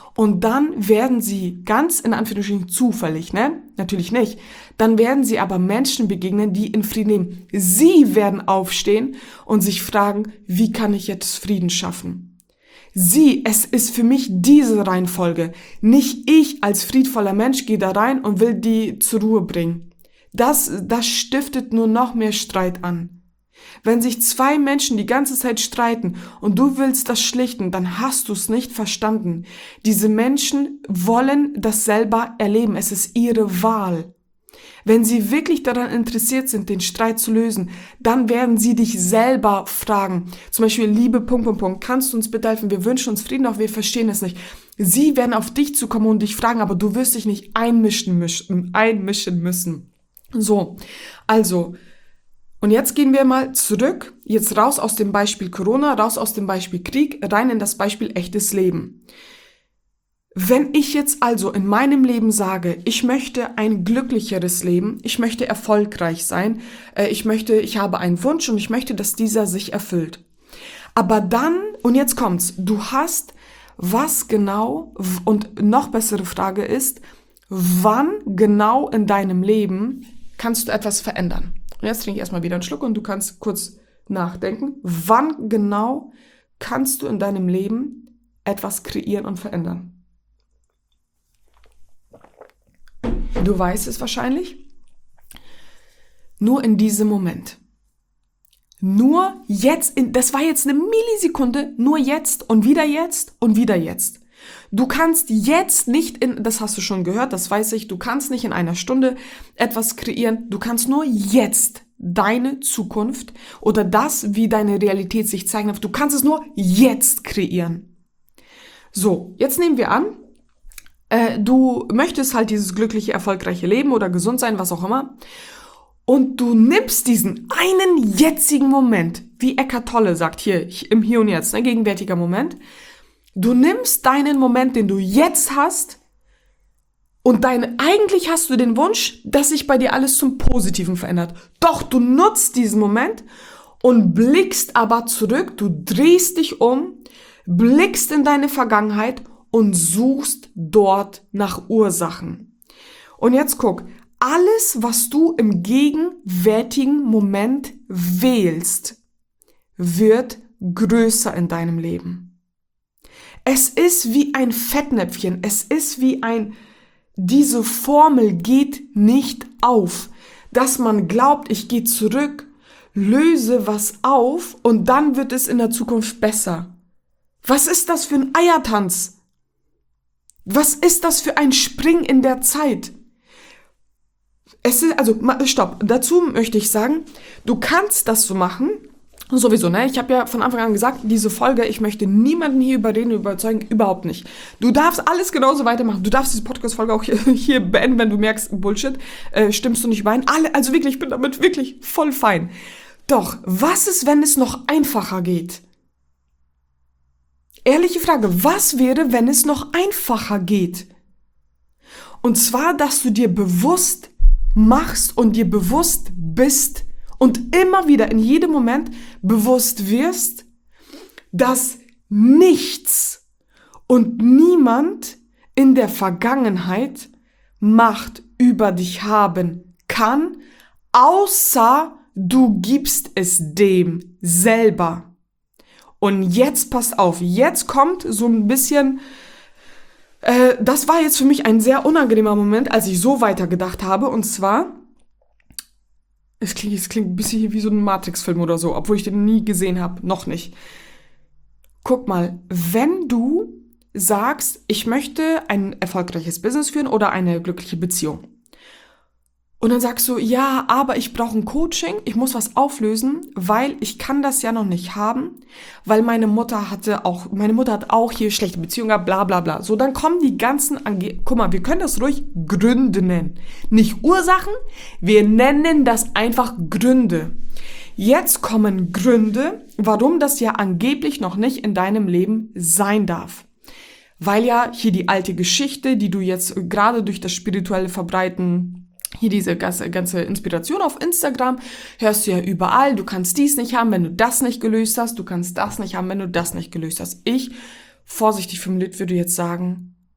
Und dann werden sie ganz in Anführungsstrichen zufällig, ne? Natürlich nicht. Dann werden sie aber Menschen begegnen, die in Frieden leben. Sie werden aufstehen und sich fragen, wie kann ich jetzt Frieden schaffen? Es ist für mich diese Reihenfolge. Nicht ich als friedvoller Mensch gehe da rein und will die zur Ruhe bringen. Das stiftet nur noch mehr Streit an. Wenn sich zwei Menschen die ganze Zeit streiten und du willst das schlichten, dann hast du es nicht verstanden. Diese Menschen wollen das selber erleben. Es ist ihre Wahl. Wenn sie wirklich daran interessiert sind, den Streit zu lösen, dann werden sie dich selber fragen. Zum Beispiel, liebe ... kannst du uns bitte helfen? Wir wünschen uns Frieden, doch wir verstehen es nicht. Sie werden auf dich zukommen und dich fragen, aber du wirst dich nicht einmischen müssen. So, also... Und jetzt gehen wir mal zurück, jetzt raus aus dem Beispiel Corona, raus aus dem Beispiel Krieg, rein in das Beispiel echtes Leben. Wenn ich jetzt also in meinem Leben sage, ich möchte ein glücklicheres Leben, ich möchte erfolgreich sein, ich habe einen Wunsch und ich möchte, dass dieser sich erfüllt. Aber dann, und jetzt kommt's, du hast was genau, und noch bessere Frage ist, wann genau in deinem Leben kannst du etwas verändern? Und jetzt trinke ich erstmal wieder einen Schluck und du kannst kurz nachdenken. Wann genau kannst du in deinem Leben etwas kreieren und verändern? Du weißt es wahrscheinlich. Nur in diesem Moment. Nur jetzt, das war jetzt eine Millisekunde, nur jetzt und wieder jetzt und wieder jetzt. Du kannst jetzt nicht das hast du schon gehört, das weiß ich, du kannst nicht in einer Stunde etwas kreieren, du kannst nur jetzt deine Zukunft oder das, wie deine Realität sich zeigen darf, du kannst es nur jetzt kreieren. So, jetzt nehmen wir an, du möchtest halt dieses glückliche, erfolgreiche Leben oder gesund sein, was auch immer, und du nimmst diesen einen jetzigen Moment, wie Eckhart Tolle sagt, hier im Hier und Jetzt, ne, gegenwärtiger Moment. Du nimmst deinen Moment, den du jetzt hast, und eigentlich hast du den Wunsch, dass sich bei dir alles zum Positiven verändert. Doch du nutzt diesen Moment und blickst aber zurück, du drehst dich um, blickst in deine Vergangenheit und suchst dort nach Ursachen. Und jetzt guck, alles, was du im gegenwärtigen Moment wählst, wird größer in deinem Leben. Es ist wie ein Fettnäpfchen, es ist wie diese Formel geht nicht auf, dass man glaubt, ich gehe zurück, löse was auf und dann wird es in der Zukunft besser. Was ist das für ein Eiertanz? Was ist das für ein Springen in der Zeit? Stopp, dazu möchte ich sagen, du kannst das so machen, sowieso, ne? Ich habe ja von Anfang an gesagt, diese Folge, ich möchte niemanden hier überzeugen, überhaupt nicht. Du darfst alles genauso weitermachen. Du darfst diese Podcast-Folge auch hier beenden, wenn du merkst, Bullshit, stimmst du nicht überein. Also wirklich, ich bin damit wirklich voll fein. Doch, was ist, wenn es noch einfacher geht? Ehrliche Frage, was wäre, wenn es noch einfacher geht? Und zwar, dass du dir bewusst machst und dir bewusst bist, und immer wieder in jedem Moment bewusst wirst, dass nichts und niemand in der Vergangenheit Macht über dich haben kann, außer du gibst es dem selber. Und jetzt passt auf, jetzt kommt so ein bisschen, das war jetzt für mich ein sehr unangenehmer Moment, als ich so weitergedacht habe, und zwar, es klingt ein bisschen wie so ein Matrix-Film oder so, obwohl ich den nie gesehen habe, noch nicht. Guck mal, wenn du sagst, ich möchte ein erfolgreiches Business führen oder eine glückliche Beziehung. Und dann sagst du, ja, aber ich brauche ein Coaching, ich muss was auflösen, weil ich kann das ja noch nicht haben, weil meine Mutter hat auch hier schlechte Beziehungen gehabt, bla bla bla. So, dann kommen die ganzen, guck mal, wir können das ruhig Gründe nennen. Nicht Ursachen, wir nennen das einfach Gründe. Jetzt kommen Gründe, warum das ja angeblich noch nicht in deinem Leben sein darf. Weil ja hier die alte Geschichte, die du jetzt gerade durch das spirituelle Verbreiten, hier diese ganze Inspiration auf Instagram, hörst du ja überall, du kannst dies nicht haben, wenn du das nicht gelöst hast, du kannst das nicht haben, wenn du das nicht gelöst hast. Ich, vorsichtig formuliert, würde jetzt sagen,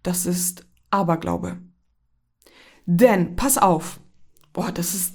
das ist Aberglaube. Denn, pass auf, es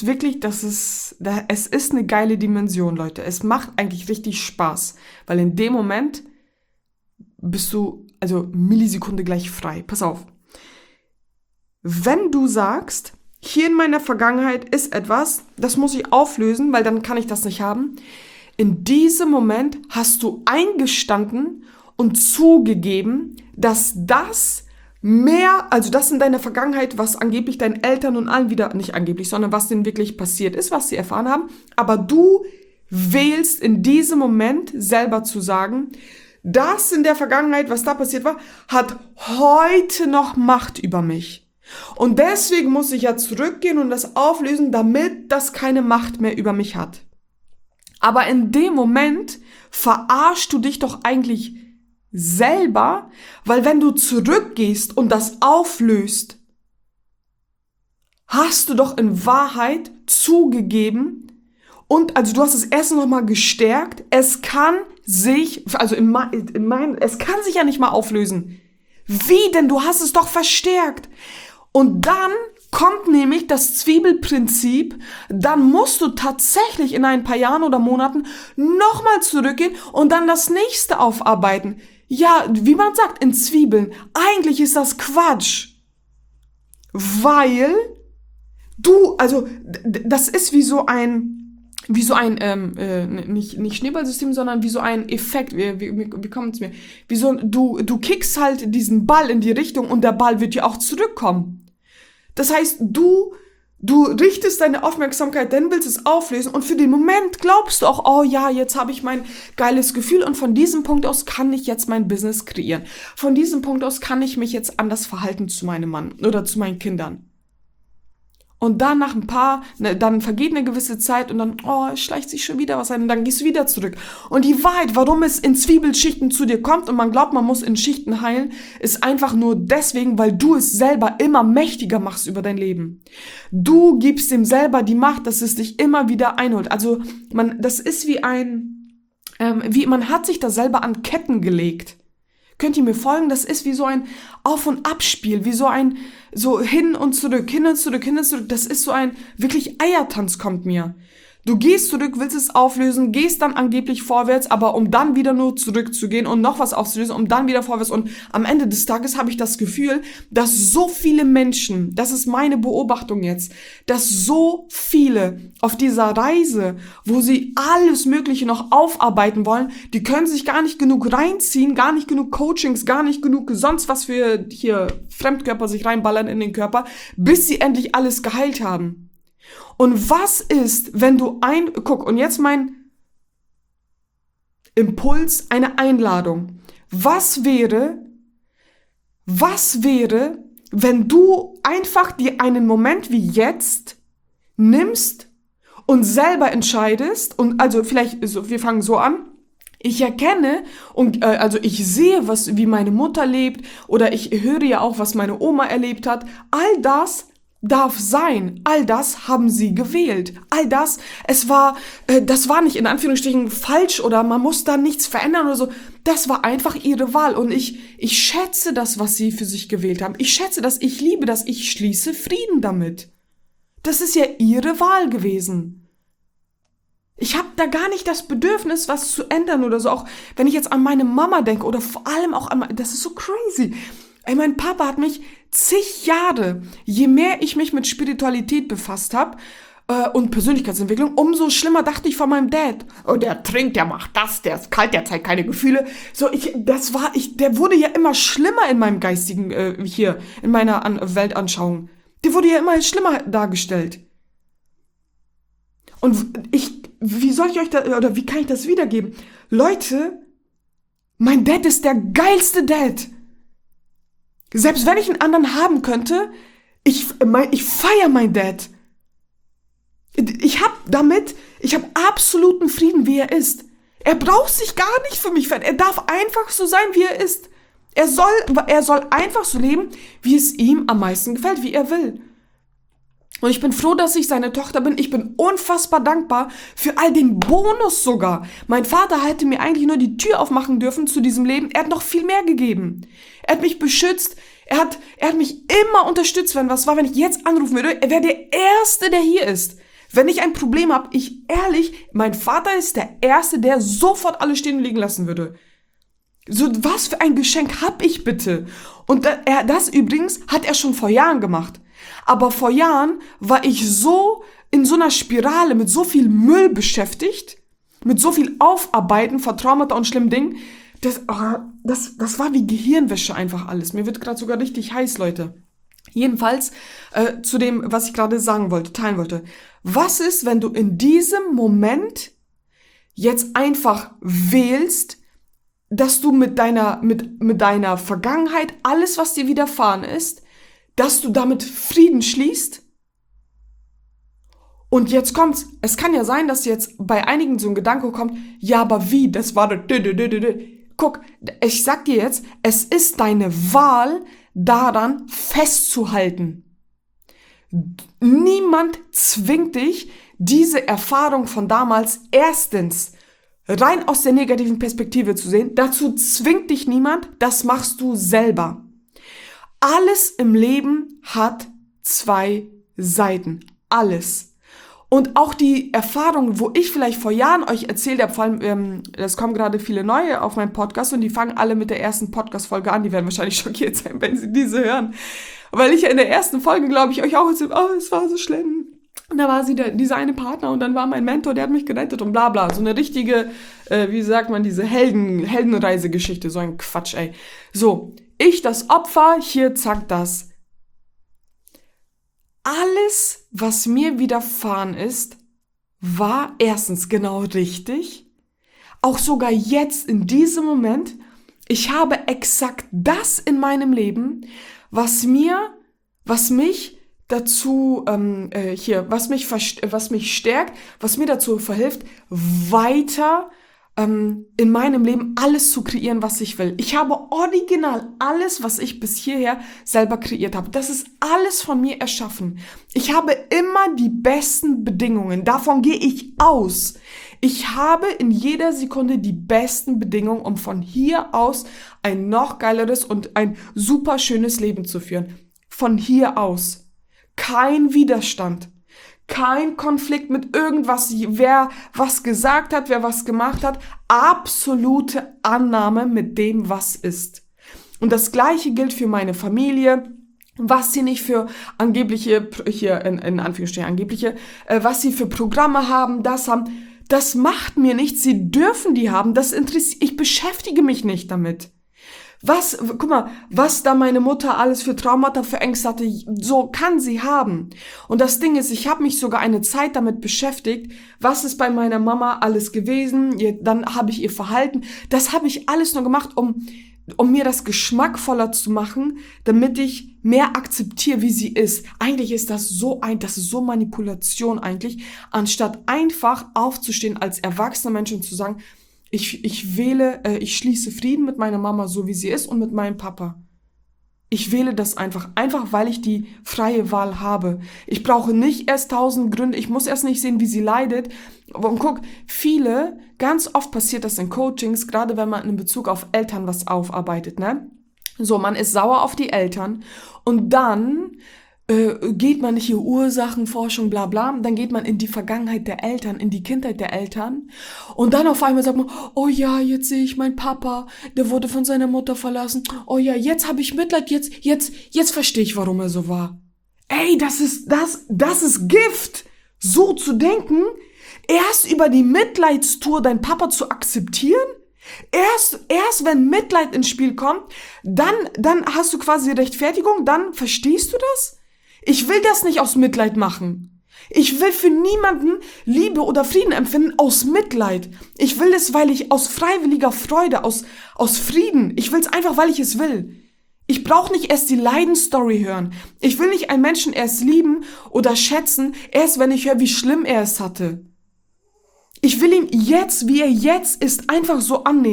ist eine geile Dimension, Leute. Es macht eigentlich richtig Spaß, weil in dem Moment bist du, Millisekunde gleich frei. Pass auf. Wenn du sagst, hier in meiner Vergangenheit ist etwas, das muss ich auflösen, weil dann kann ich das nicht haben. In diesem Moment hast du eingestanden und zugegeben, dass das in deiner Vergangenheit, was angeblich deinen Eltern und allen wieder, nicht angeblich, sondern was denen wirklich passiert ist, was sie erfahren haben, aber du wählst in diesem Moment selber zu sagen, das in der Vergangenheit, was da passiert war, hat heute noch Macht über mich. Und deswegen muss ich ja zurückgehen und das auflösen, damit das keine Macht mehr über mich hat. Aber in dem Moment verarschst du dich doch eigentlich selber, weil wenn du zurückgehst und das auflöst, hast du doch in Wahrheit zugegeben und du hast es erst noch mal gestärkt, es kann sich, es kann sich ja nicht mal auflösen. Wie denn? Du hast es doch verstärkt. Und dann kommt nämlich das Zwiebelprinzip, dann musst du tatsächlich in ein paar Jahren oder Monaten nochmal zurückgehen und dann das nächste aufarbeiten. Ja, wie man sagt, in Zwiebeln. Eigentlich ist das Quatsch. Weil das ist wie so ein nicht Schneeballsystem, sondern wie so ein Effekt. Wie kommt es mir? Du kickst halt diesen Ball in die Richtung und der Ball wird ja auch zurückkommen. Das heißt, du richtest deine Aufmerksamkeit, dann willst es auflösen und für den Moment glaubst du auch, oh ja, jetzt habe ich mein geiles Gefühl und von diesem Punkt aus kann ich jetzt mein Business kreieren. Von diesem Punkt aus kann ich mich jetzt anders verhalten zu meinem Mann oder zu meinen Kindern. Und dann dann vergeht eine gewisse Zeit und dann, es schleicht sich schon wieder was ein und dann gehst du wieder zurück. Und die Wahrheit, warum es in Zwiebelschichten zu dir kommt und man glaubt, man muss in Schichten heilen, ist einfach nur deswegen, weil du es selber immer mächtiger machst über dein Leben. Du gibst dem selber die Macht, dass es dich immer wieder einholt. Das ist man hat sich da selber an Ketten gelegt. Könnt ihr mir folgen? Das ist wie so ein Auf- und Abspiel, wie so hin und zurück, hin und zurück, hin und zurück. Das ist so ein wirklich Eiertanz kommt mir. Du gehst zurück, willst es auflösen, gehst dann angeblich vorwärts, aber um dann wieder nur zurückzugehen und noch was aufzulösen, um dann wieder vorwärts. Und am Ende des Tages habe ich das Gefühl, dass so viele Menschen, das ist meine Beobachtung jetzt, dass so viele auf dieser Reise, wo sie alles Mögliche noch aufarbeiten wollen, die können sich gar nicht genug reinziehen, gar nicht genug Coachings, gar nicht genug sonst was für hier Fremdkörper sich reinballern in den Körper, bis sie endlich alles geheilt haben. Und was ist, wenn du guck, und jetzt mein Impuls, eine Einladung. Was wäre, wenn du einfach dir einen Moment wie jetzt nimmst und selber entscheidest, und wir fangen so an, ich erkenne und ich sehe, wie meine War lebt, oder ich höre ja auch, was meine Oma erlebt hat, all das darf sein. All das haben sie gewählt. All das, das war nicht in Anführungsstrichen falsch oder man muss da nichts verändern oder so. Das war einfach ihre Wahl und ich schätze das, was sie für sich gewählt haben. Ich schätze das, ich liebe das, ich schließe Frieden damit. Das ist ja ihre Wahl gewesen. Ich habe da gar nicht das Bedürfnis, was zu ändern oder so. Auch wenn ich jetzt an meine Mama denke oder vor allem auch das ist so crazy. Mein Papa hat mich zig Jahre, je mehr ich mich mit Spiritualität befasst habe und Persönlichkeitsentwicklung, umso schlimmer dachte ich von meinem Dad. Oh, der trinkt, der macht das, der ist kalt, der zeigt keine Gefühle. Der wurde ja immer schlimmer in meinem geistigen, in meiner Weltanschauung. Der wurde ja immer schlimmer dargestellt. Und wie kann ich das wiedergeben? Leute, mein Dad ist der geilste Dad. Selbst wenn ich einen anderen haben könnte, ich feiere meinen Dad. Ich habe absoluten Frieden, wie er ist. Er braucht sich gar nicht für mich verändern. Er darf einfach so sein, wie er ist. Er soll einfach so leben, wie es ihm am meisten gefällt, wie er will. Und ich bin froh, dass ich seine Tochter bin. Ich bin unfassbar dankbar für all den Bonus sogar. Mein Vater hätte mir eigentlich nur die Tür aufmachen dürfen zu diesem Leben. Er hat noch viel mehr gegeben. Er hat mich beschützt. Er hat mich immer unterstützt, wenn was war. Wenn ich jetzt anrufen würde, er wäre der Erste, der hier ist. Wenn ich ein Problem habe, mein Vater ist der Erste, der sofort alles stehen und liegen lassen würde. So, was für ein Geschenk hab ich bitte? Und das übrigens hat er schon vor Jahren gemacht. Aber vor Jahren war ich so in so einer Spirale mit so viel Müll beschäftigt, mit so viel Aufarbeiten von Traumata und schlimmen Dingen. Das war wie Gehirnwäsche einfach alles. Mir wird gerade sogar richtig heiß, Leute. Jedenfalls zu dem, was ich gerade teilen wollte. Was ist, wenn du in diesem Moment jetzt einfach wählst, dass du mit deiner Vergangenheit, alles, was dir widerfahren ist, dass du damit Frieden schließt? Und jetzt kommt's, es kann ja sein, dass jetzt bei einigen so ein Gedanke kommt, ja, aber wie, das war Guck, ich sag dir jetzt, es ist deine Wahl, daran festzuhalten. Niemand zwingt dich, diese Erfahrung von damals erstens rein aus der negativen Perspektive zu sehen. Dazu zwingt dich niemand, das machst du selber. Alles im Leben hat 2 Seiten. Alles. Und auch die Erfahrungen, wo ich vielleicht vor Jahren euch erzählt habe, vor allem, es kommen gerade viele neue auf meinen Podcast und die fangen alle mit der ersten Podcast-Folge an. Die werden wahrscheinlich schockiert sein, wenn sie diese hören. Weil ich ja in der ersten Folge, glaube ich, euch auch erzählt, es war so schlimm. Und da war sie dieser eine Partner und dann war mein Mentor, der hat mich gerettet und bla bla. So eine richtige, wie sagt man, diese Heldenreisegeschichte. So ein Quatsch, ey. So, ich das Opfer, hier zack das. Alles, was mir widerfahren ist, war erstens genau richtig. Auch sogar jetzt in diesem Moment. Ich habe exakt das in meinem Leben, was mich dazu, was mich stärkt, was mir dazu verhilft, weiter in meinem Leben alles zu kreieren, was ich will. Ich habe original alles, was ich bis hierher selber kreiert habe. Das ist alles von mir erschaffen. Ich habe immer die besten Bedingungen. Davon gehe ich aus. Ich habe in jeder Sekunde die besten Bedingungen, um von hier aus ein noch geileres und ein super schönes Leben zu führen. Von hier aus. Kein Widerstand. Kein Konflikt mit irgendwas, wer was gesagt hat, wer was gemacht hat. Absolute Annahme mit dem, was ist. Und das Gleiche gilt für meine Familie, was sie nicht für angebliche, hier in Anführungsstrichen angebliche, was sie für Programme haben, das macht mir nichts. Sie dürfen die haben, ich beschäftige mich nicht damit. Guck mal, was da meine Mutter alles für Traumata, für Ängste hatte, so kann sie haben. Und das Ding ist, ich habe mich sogar eine Zeit damit beschäftigt, was ist bei meiner Mama alles gewesen, dann habe ich ihr Verhalten, das habe ich alles nur gemacht, um mir das geschmackvoller zu machen, damit ich mehr akzeptiere, wie sie ist. Eigentlich ist das ist so Manipulation eigentlich, anstatt einfach aufzustehen als erwachsener Mensch und zu sagen, ich schließe Frieden mit meiner Mama, so wie sie ist, und mit meinem Papa. Ich wähle das einfach, weil ich die freie Wahl habe. Ich brauche nicht erst 1000 Gründe, ich muss erst nicht sehen, wie sie leidet. Und guck, ganz oft passiert das in Coachings, gerade wenn man in Bezug auf Eltern was aufarbeitet, ne? So, man ist sauer auf die Eltern und dann geht man hier Ursachenforschung, bla bla, dann geht man in die Vergangenheit der Eltern, in die Kindheit der Eltern und dann auf einmal sagt man, oh ja, jetzt sehe ich meinen Papa, der wurde von seiner Mutter verlassen, oh ja, jetzt habe ich Mitleid, jetzt verstehe ich, warum er so war. Ey, das ist Gift, so zu denken, erst über die Mitleidstour deinen Papa zu akzeptieren. Erst wenn Mitleid ins Spiel kommt, dann hast du quasi Rechtfertigung, dann verstehst du das? Ich will das nicht aus Mitleid machen. Ich will für niemanden Liebe oder Frieden empfinden aus Mitleid. Ich will es, weil ich aus freiwilliger Freude, aus Frieden, ich will es einfach, weil ich es will. Ich brauche nicht erst die Leidensstory hören. Ich will nicht einen Menschen erst lieben oder schätzen, erst wenn ich höre, wie schlimm er es hatte. Ich will ihn jetzt, wie er jetzt ist, einfach so annehmen.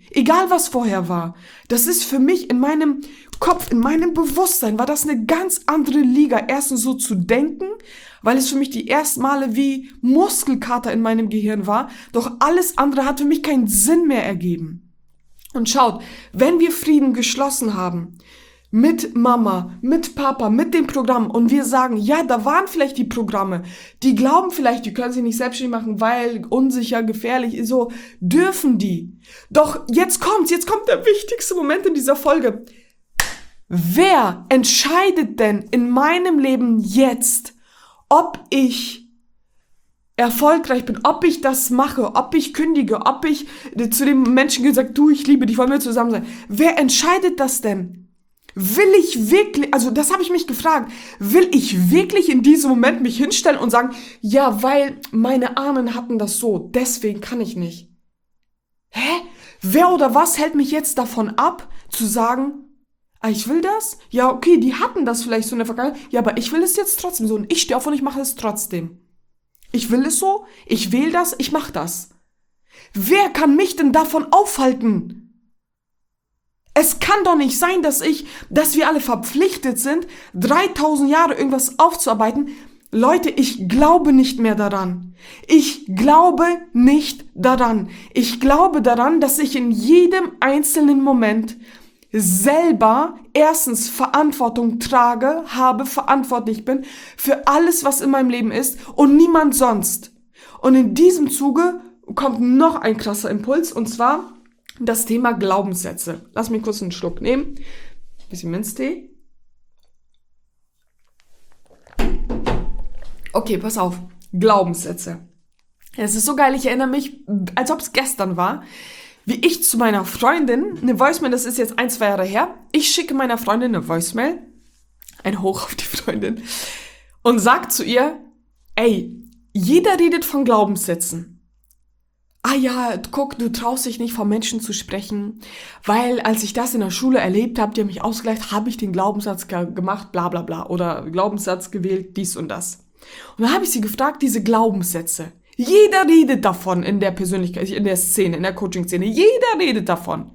Egal was vorher war. Das ist für mich in meinem Kopf, in meinem Bewusstsein, war das eine ganz andere Liga. Erstens so zu denken, weil es für mich die ersten Male wie Muskelkater in meinem Gehirn war. Doch alles andere hat für mich keinen Sinn mehr ergeben. Und schaut, wenn wir Frieden geschlossen haben, mit Mama, mit Papa, mit dem Programm und wir sagen, ja, da waren vielleicht die Programme, die glauben vielleicht, die können sich nicht selbstständig machen, weil unsicher, gefährlich, so dürfen die. Doch jetzt kommt der wichtigste Moment in dieser Folge. Wer entscheidet denn in meinem Leben jetzt, ob ich erfolgreich bin, ob ich das mache, ob ich kündige, ob ich zu dem Menschen gesagt, du, ich liebe dich, wollen wir zusammen sein. Wer entscheidet das denn? Will ich wirklich, also das habe ich mich gefragt, will ich wirklich in diesem Moment mich hinstellen und sagen, ja, weil meine Ahnen hatten das so, deswegen kann ich nicht. Hä? Wer oder was hält mich jetzt davon ab, zu sagen, ah, ich will das? Ja, okay, die hatten das vielleicht so in der Vergangenheit, ja, aber ich will es jetzt trotzdem so und ich stehe auf und ich mache es trotzdem. Ich will es so, ich wähle das, ich mache das. Wer kann mich denn davon aufhalten? Es kann doch nicht sein, dass wir alle verpflichtet sind, 3000 Jahre irgendwas aufzuarbeiten. Leute, ich glaube nicht mehr daran. Ich glaube nicht daran. Ich glaube daran, dass ich in jedem einzelnen Moment selber erstens Verantwortung trage, verantwortlich bin für alles, was in meinem Leben ist und niemand sonst. Und in diesem Zuge kommt noch ein krasser Impuls und zwar das Thema Glaubenssätze. Lass mich kurz einen Schluck nehmen. Bisschen Minztee. Okay, pass auf. Glaubenssätze. Es ist so geil, ich erinnere mich, als ob es gestern war, wie ich zu meiner Freundin eine Voicemail, das ist jetzt 1-2 Jahre her, ich schicke meiner Freundin eine Voicemail, ein Hoch auf die Freundin, und sag zu ihr, ey, jeder redet von Glaubenssätzen. Ah ja, guck, du traust dich nicht, vor Menschen zu sprechen, weil als ich das in der Schule erlebt habe, die haben mich ausgelacht, habe ich den Glaubenssatz gemacht, bla bla bla, oder Glaubenssatz gewählt, dies und das. Und dann habe ich sie gefragt, diese Glaubenssätze. Jeder redet davon in der Persönlichkeit, in der Szene, in der Coaching-Szene. Jeder redet davon.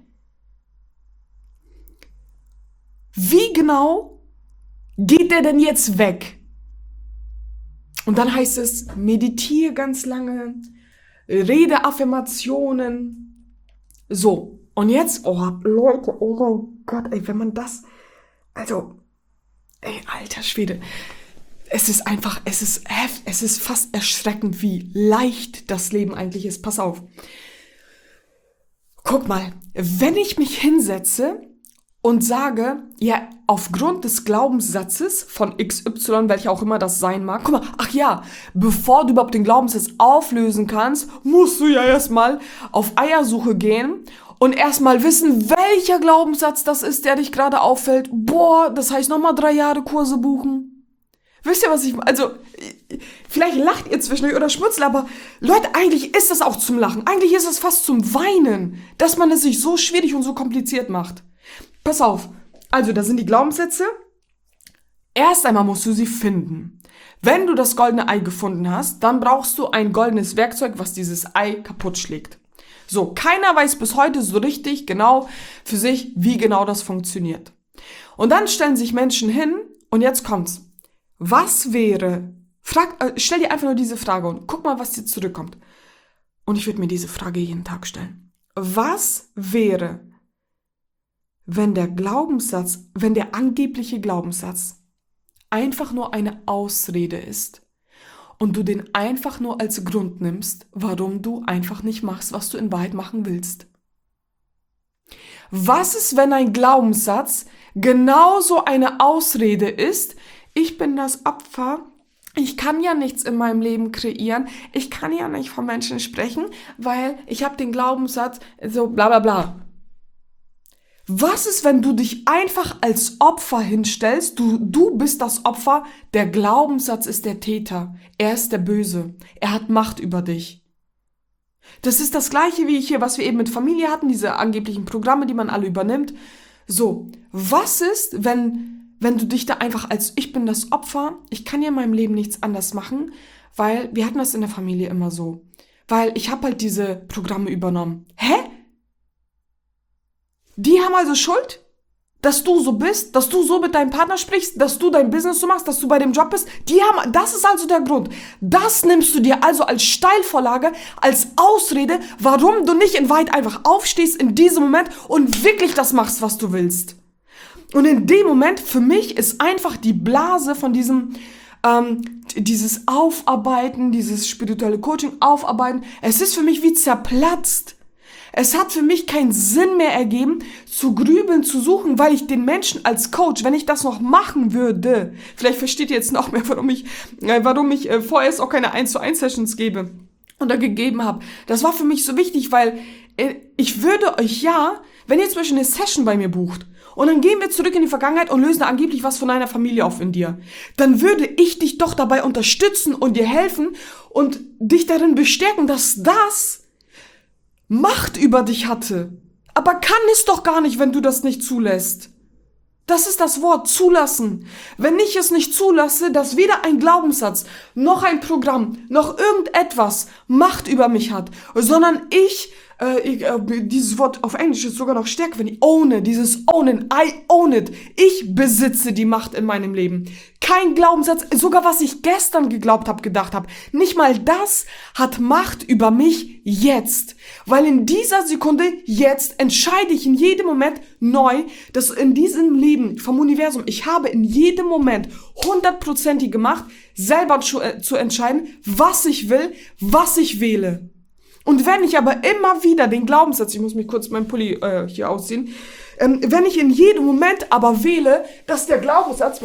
Wie genau geht der denn jetzt weg? Und dann heißt es, meditiere ganz lange, rede Affirmationen. So, und jetzt, oh Leute, oh mein Gott, ey, wenn man das, also, ey, alter Schwede, es ist fast erschreckend, wie leicht das Leben eigentlich ist. Pass auf. Guck mal, wenn ich mich hinsetze und sage, ja, aufgrund des Glaubenssatzes von XY, welcher auch immer das sein mag, guck mal, ach ja, bevor du überhaupt den Glaubenssatz auflösen kannst, musst du ja erstmal auf Eiersuche gehen und erstmal wissen, welcher Glaubenssatz das ist, der dich gerade auffällt. Boah, das heißt nochmal 3 Jahre Kurse buchen. Wisst ihr, was ich meine? Also, vielleicht lacht ihr zwischendurch oder schmutzelt, aber Leute, eigentlich ist das auch zum Lachen. Eigentlich ist es fast zum Weinen, dass man es sich so schwierig und so kompliziert macht. Pass auf. Also, da sind die Glaubenssätze. Erst einmal musst du sie finden. Wenn du das goldene Ei gefunden hast, dann brauchst du ein goldenes Werkzeug, was dieses Ei kaputt schlägt. So, keiner weiß bis heute so richtig genau für sich, wie genau das funktioniert. Und dann stellen sich Menschen hin und jetzt kommt's. Was wäre, stell dir einfach nur diese Frage und guck mal, was dir zurückkommt. Und ich würde mir diese Frage jeden Tag stellen. Was wäre, wenn der angebliche Glaubenssatz einfach nur eine Ausrede ist und du den einfach nur als Grund nimmst, warum du einfach nicht machst, was du in Wahrheit machen willst? Was ist, wenn ein Glaubenssatz genauso eine Ausrede ist? Ich bin das Opfer, ich kann ja nichts in meinem Leben kreieren, ich kann ja nicht von Menschen sprechen, weil ich habe den Glaubenssatz, so bla bla bla. Was ist, wenn du dich einfach als Opfer hinstellst, du bist das Opfer, der Glaubenssatz ist der Täter, er ist der Böse, er hat Macht über dich. Das ist das Gleiche wie hier, was wir eben mit Familie hatten, diese angeblichen Programme, die man alle übernimmt. So, was ist, wenn du dich da einfach als, ich bin das Opfer, ich kann ja in meinem Leben nichts anders machen, weil wir hatten das in der Familie immer so. Weil ich habe halt diese Programme übernommen. Hä? Die haben also Schuld, dass du so bist, dass du so mit deinem Partner sprichst, dass du dein Business so machst, dass du bei dem Job bist. Das ist also der Grund. Das nimmst du dir also als Steilvorlage, als Ausrede, warum du nicht in Wahrheit einfach aufstehst in diesem Moment und wirklich das machst, was du willst. Und in dem Moment, für mich ist einfach die Blase von dieses Aufarbeiten, dieses spirituelle Coaching aufarbeiten, es ist für mich wie zerplatzt. Es hat für mich keinen Sinn mehr ergeben, zu grübeln, zu suchen, weil ich den Menschen als Coach, wenn ich das noch machen würde, vielleicht versteht ihr jetzt noch mehr, warum ich vorerst auch keine 1:1 Sessions gebe oder gegeben habe. Das war für mich so wichtig, weil ich würde euch wenn ihr zum Beispiel eine Session bei mir bucht, und dann gehen wir zurück in die Vergangenheit und lösen angeblich was von einer Familie auf in dir, dann würde ich dich doch dabei unterstützen und dir helfen und dich darin bestärken, dass das Macht über dich hatte. Aber kann es doch gar nicht, wenn du das nicht zulässt. Das ist das Wort, zulassen. Wenn ich es nicht zulasse, dass weder ein Glaubenssatz, noch ein Programm, noch irgendetwas Macht über mich hat, sondern dieses Wort auf Englisch ist sogar noch stärker, wenn ich dieses Ownen, I own it. Ich besitze die Macht in meinem Leben. Kein Glaubenssatz, sogar was ich gestern geglaubt habe, gedacht habe. Nicht mal das hat Macht über mich jetzt. Weil in dieser Sekunde, jetzt, entscheide ich in jedem Moment neu, dass in diesem Leben vom Universum, ich habe in jedem Moment 100%ige Macht, selber zu entscheiden, was ich will, was ich wähle. Und wenn ich aber immer wieder den Glaubenssatz, ich muss mich kurz meinen Pulli hier ausziehen, wenn ich in jedem Moment aber wähle, dass der Glaubenssatz,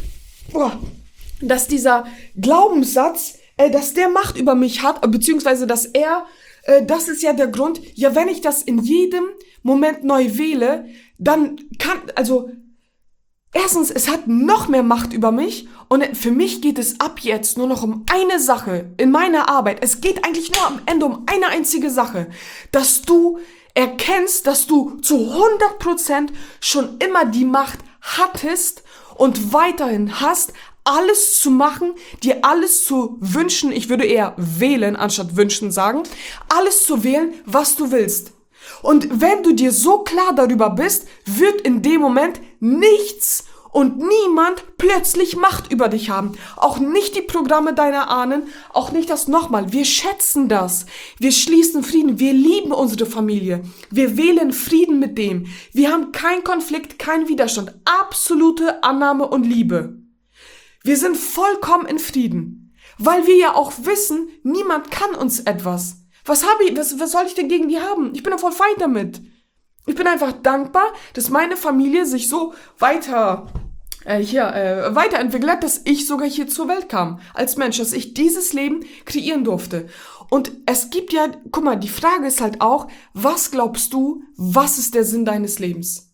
dass dieser Glaubenssatz, dass der Macht über mich hat, beziehungsweise dass das ist ja der Grund, wenn ich das in jedem Moment neu wähle, dann erstens, es hat noch mehr Macht über mich und für mich geht es ab jetzt nur noch um eine Sache in meiner Arbeit. Es geht eigentlich nur am Ende um eine einzige Sache, dass du erkennst, dass du zu 100% schon immer die Macht hattest und weiterhin hast, alles zu machen, dir alles zu wünschen, ich würde eher wählen, anstatt wünschen sagen, alles zu wählen, was du willst. Und wenn du dir so klar darüber bist, wird in dem Moment nichts und niemand plötzlich Macht über dich haben. Auch nicht die Programme deiner Ahnen, auch nicht das nochmal. Wir schätzen das. Wir schließen Frieden. Wir lieben unsere Familie. Wir wählen Frieden mit dem. Wir haben keinen Konflikt, keinen Widerstand. Absolute Annahme und Liebe. Wir sind vollkommen in Frieden. Weil wir ja auch wissen, niemand kann uns etwas. Was soll ich denn gegen die haben? Ich bin doch voll fein damit. Ich bin einfach dankbar, dass meine Familie sich so weiterentwickelt hat, dass ich sogar hier zur Welt kam. Als Mensch, dass ich dieses Leben kreieren durfte. Und es gibt guck mal, die Frage ist halt auch, was glaubst du, was ist der Sinn deines Lebens?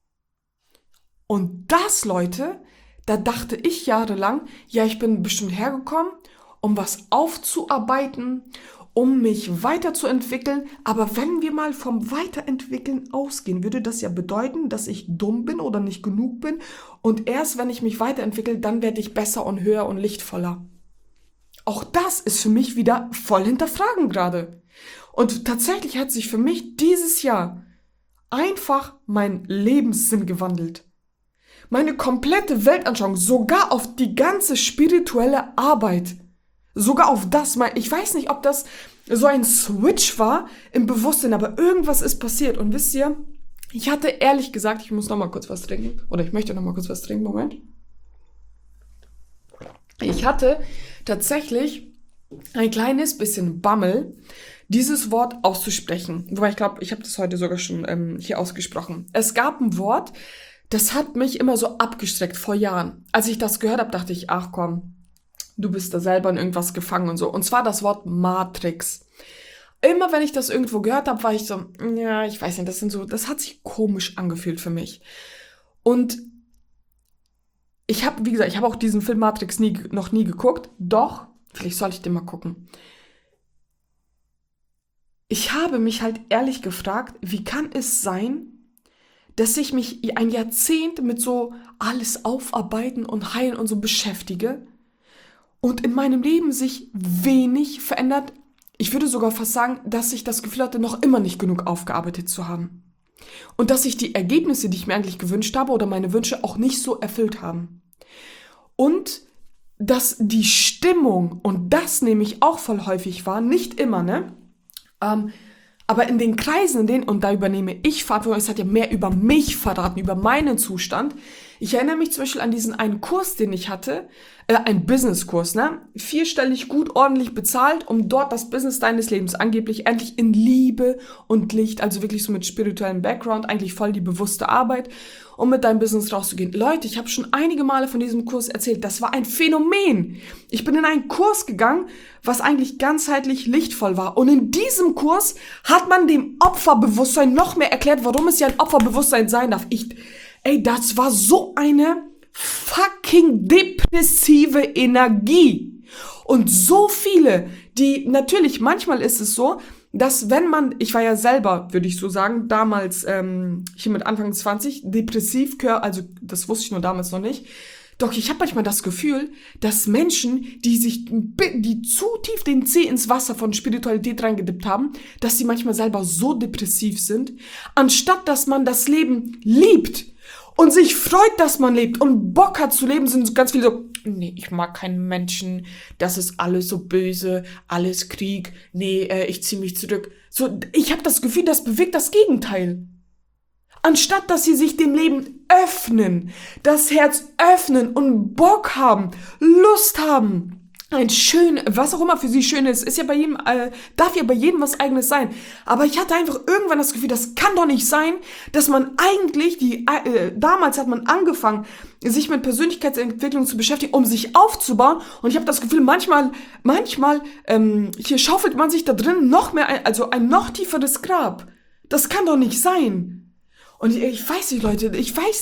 Und das, Leute, da dachte ich jahrelang, ich bin bestimmt hergekommen, um was aufzuarbeiten, um mich weiterzuentwickeln. Aber wenn wir mal vom Weiterentwickeln ausgehen, würde das ja bedeuten, dass ich dumm bin oder nicht genug bin. Und erst wenn ich mich weiterentwickle, dann werde ich besser und höher und lichtvoller. Auch das ist für mich wieder voll hinterfragen gerade. Und tatsächlich hat sich für mich dieses Jahr einfach mein Lebenssinn gewandelt. Meine komplette Weltanschauung, sogar auf die ganze spirituelle Arbeit. Sogar auf das, ich weiß nicht, ob das so ein Switch war im Bewusstsein, aber irgendwas ist passiert. Und wisst ihr, ich hatte ehrlich gesagt, ich muss noch mal kurz was trinken. Oder ich möchte noch mal kurz was trinken, Moment. Ich hatte tatsächlich ein kleines bisschen Bammel, dieses Wort auszusprechen. Wobei ich glaube, ich habe das heute sogar schon hier ausgesprochen. Es gab ein Wort, das hat mich immer so abgestreckt vor Jahren. Als ich das gehört habe, dachte ich, ach komm, du bist da selber in irgendwas gefangen und so. Und zwar das Wort Matrix. Immer wenn ich das irgendwo gehört habe, war ich so, ich weiß nicht, das hat sich komisch angefühlt für mich. Und ich habe, wie gesagt, auch diesen Film Matrix noch nie geguckt. Doch, vielleicht soll ich den mal gucken. Ich habe mich halt ehrlich gefragt, wie kann es sein, dass ich mich ein Jahrzehnt mit so alles aufarbeiten und heilen und so beschäftige und in meinem Leben sich wenig verändert. Ich würde sogar fast sagen, dass ich das Gefühl hatte, noch immer nicht genug aufgearbeitet zu haben. Und dass sich die Ergebnisse, die ich mir eigentlich gewünscht habe oder meine Wünsche auch nicht so erfüllt haben. Und dass die Stimmung, und das nehme ich auch voll häufig wahr, nicht immer, ne? Aber in den Kreisen, und da übernehme ich Verantwortung, es hat ja mehr über mich verraten, über meinen Zustand. Ich erinnere mich zum Beispiel an diesen einen Kurs, den ich hatte, ein Business-Kurs, ne? 4-stellig, gut, ordentlich bezahlt, um dort das Business deines Lebens angeblich endlich in Liebe und Licht, also wirklich so mit spirituellem Background, eigentlich voll die bewusste Arbeit, um mit deinem Business rauszugehen. Leute, ich habe schon einige Male von diesem Kurs erzählt, das war ein Phänomen. Ich bin in einen Kurs gegangen, was eigentlich ganzheitlich lichtvoll war. Und in diesem Kurs hat man dem Opferbewusstsein noch mehr erklärt, warum es ja ein Opferbewusstsein sein darf. Das war so eine fucking depressive Energie. Und so viele, die, natürlich, manchmal ist es so, dass wenn man, ich war ja selber, würde ich so sagen, damals, hier mit Anfang 20, depressiv, also das wusste ich nur damals noch nicht, doch ich habe manchmal das Gefühl, dass Menschen, die zu tief den Zeh ins Wasser von Spiritualität reingedippt haben, dass sie manchmal selber so depressiv sind, anstatt dass man das Leben liebt und sich freut, dass man lebt und Bock hat zu leben, sind ganz viele so, nee, ich mag keinen Menschen, das ist alles so böse, alles Krieg, nee, ich ziehe mich zurück. So, ich habe das Gefühl, das bewirkt das Gegenteil. Anstatt, dass sie sich dem Leben öffnen, das Herz öffnen und Bock haben, Lust haben, was auch immer für sie schön ist ja bei jedem, darf ja bei jedem was Eigenes sein. Aber ich hatte einfach irgendwann das Gefühl, das kann doch nicht sein, dass man eigentlich, damals hat man angefangen, sich mit Persönlichkeitsentwicklung zu beschäftigen, um sich aufzubauen. Und ich habe das Gefühl, manchmal, hier schaufelt man sich da drin noch mehr, also ein noch tieferes Grab. Das kann doch nicht sein. Und ich weiß nicht, Leute,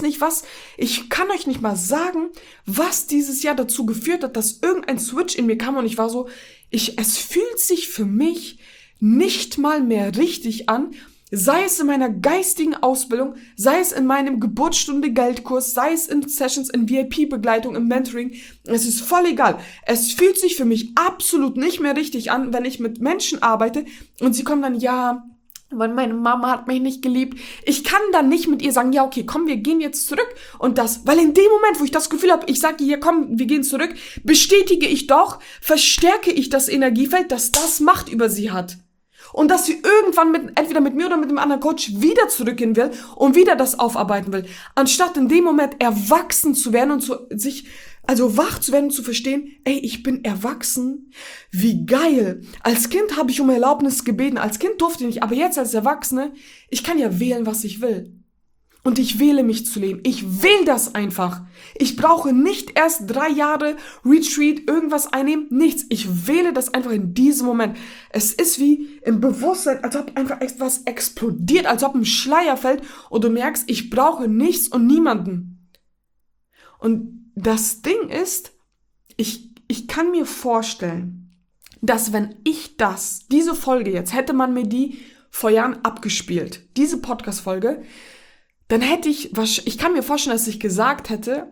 ich kann euch nicht mal sagen, was dieses Jahr dazu geführt hat, dass irgendein Switch in mir kam und ich war so, es fühlt sich für mich nicht mal mehr richtig an, sei es in meiner geistigen Ausbildung, sei es in meinem Geburtsstunde-Geldkurs, sei es in Sessions, in VIP-Begleitung, im Mentoring, es ist voll egal. Es fühlt sich für mich absolut nicht mehr richtig an, wenn ich mit Menschen arbeite und sie kommen dann, ja, weil meine Mama hat mich nicht geliebt. Ich kann dann nicht mit ihr sagen, ja, okay, komm, wir gehen jetzt zurück. Weil in dem Moment, wo ich das Gefühl habe, ich sage ihr, komm, wir gehen zurück, bestätige ich doch, verstärke ich das Energiefeld, das Macht über sie hat. Und dass sie irgendwann entweder mit mir oder mit dem anderen Coach wieder zurückgehen will und wieder das aufarbeiten will. Anstatt in dem Moment erwachsen zu werden und wach zu werden und zu verstehen, ich bin erwachsen. Wie geil. Als Kind habe ich um Erlaubnis gebeten. Als Kind durfte ich nicht. Aber jetzt als Erwachsene, ich kann ja wählen, was ich will. Und ich wähle mich zu leben. Ich will das einfach. Ich brauche nicht erst 3 Jahre Retreat, irgendwas einnehmen. Nichts. Ich wähle das einfach in diesem Moment. Es ist wie im Bewusstsein, als ob einfach etwas explodiert, als ob ein Schleier fällt und du merkst, ich brauche nichts und niemanden. Und das Ding ist, ich kann mir vorstellen, dass wenn diese Folge jetzt, hätte man mir die vor Jahren abgespielt, diese Podcast-Folge, dann ich kann mir vorstellen, dass ich gesagt hätte,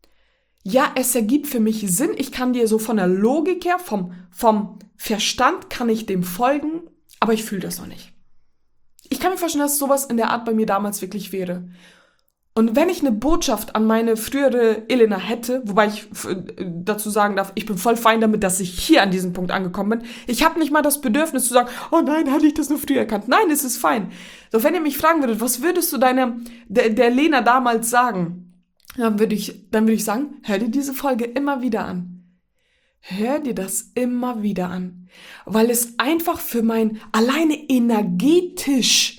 ja, es ergibt für mich Sinn, ich kann dir so von der Logik her, vom Verstand kann ich dem folgen, aber ich fühle das noch nicht. Ich kann mir vorstellen, dass sowas in der Art bei mir damals wirklich wäre. Und wenn ich eine Botschaft an meine frühere Elena hätte, wobei ich dazu sagen darf, ich bin voll fein damit, dass ich hier an diesem Punkt angekommen bin. Ich habe nicht mal das Bedürfnis zu sagen, oh nein, hatte ich das nur früher erkannt. Nein, es ist fein. Doch wenn ihr mich fragen würdet, was würdest du der Lena damals sagen? Dann würde ich sagen, hör dir diese Folge immer wieder an. Hör dir das immer wieder an. Weil es einfach für alleine energetisch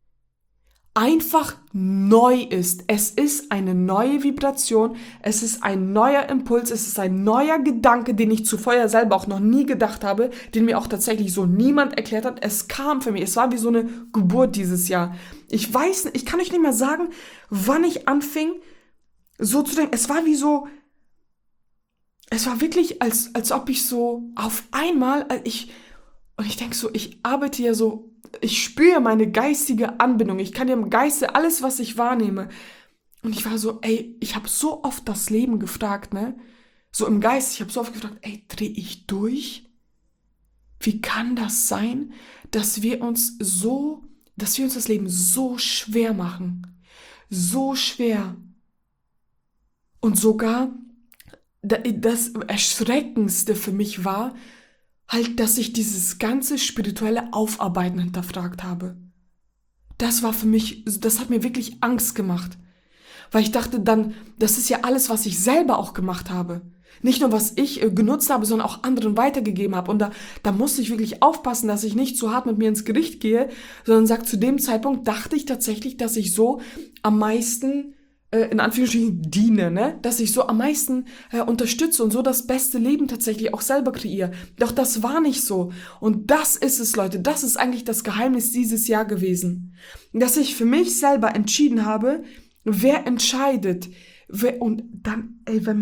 einfach neu ist. Es ist eine neue Vibration, es ist ein neuer Impuls, es ist ein neuer Gedanke, den ich zuvor ja selber auch noch nie gedacht habe, den mir auch tatsächlich so niemand erklärt hat. Es kam für mich, es war wie so eine Geburt dieses Jahr. Ich kann euch nicht mehr sagen, wann ich anfing, so zu denken. Es war wirklich, als ob ich so auf einmal, und ich denke so, ich arbeite ja so, ich spüre meine geistige Anbindung. Ich kann ja im Geiste alles, was ich wahrnehme. Und ich war so, ich habe so oft das Leben gefragt, ne? So im Geist, ich habe so oft gefragt, drehe ich durch? Wie kann das sein, dass wir uns so dass wir uns das Leben so schwer machen. So schwer. Und sogar das Erschreckendste für mich war, halt, dass ich dieses ganze spirituelle Aufarbeiten hinterfragt habe. Das war für mich, das hat mir wirklich Angst gemacht. Weil ich dachte dann, das ist ja alles, was ich selber auch gemacht habe. Nicht nur, was ich genutzt habe, sondern auch anderen weitergegeben habe. Und da musste ich wirklich aufpassen, dass ich nicht zu hart mit mir ins Gericht gehe, sondern sage, zu dem Zeitpunkt dachte ich tatsächlich, dass ich so am meisten in Anführungsstrichen diene, ne? Dass ich so am meisten unterstütze und so das beste Leben tatsächlich auch selber kreiere. Doch das war nicht so. Und das ist es, Leute. Das ist eigentlich das Geheimnis dieses Jahr gewesen. Dass ich für mich selber entschieden habe, wer entscheidet. Und dann, wenn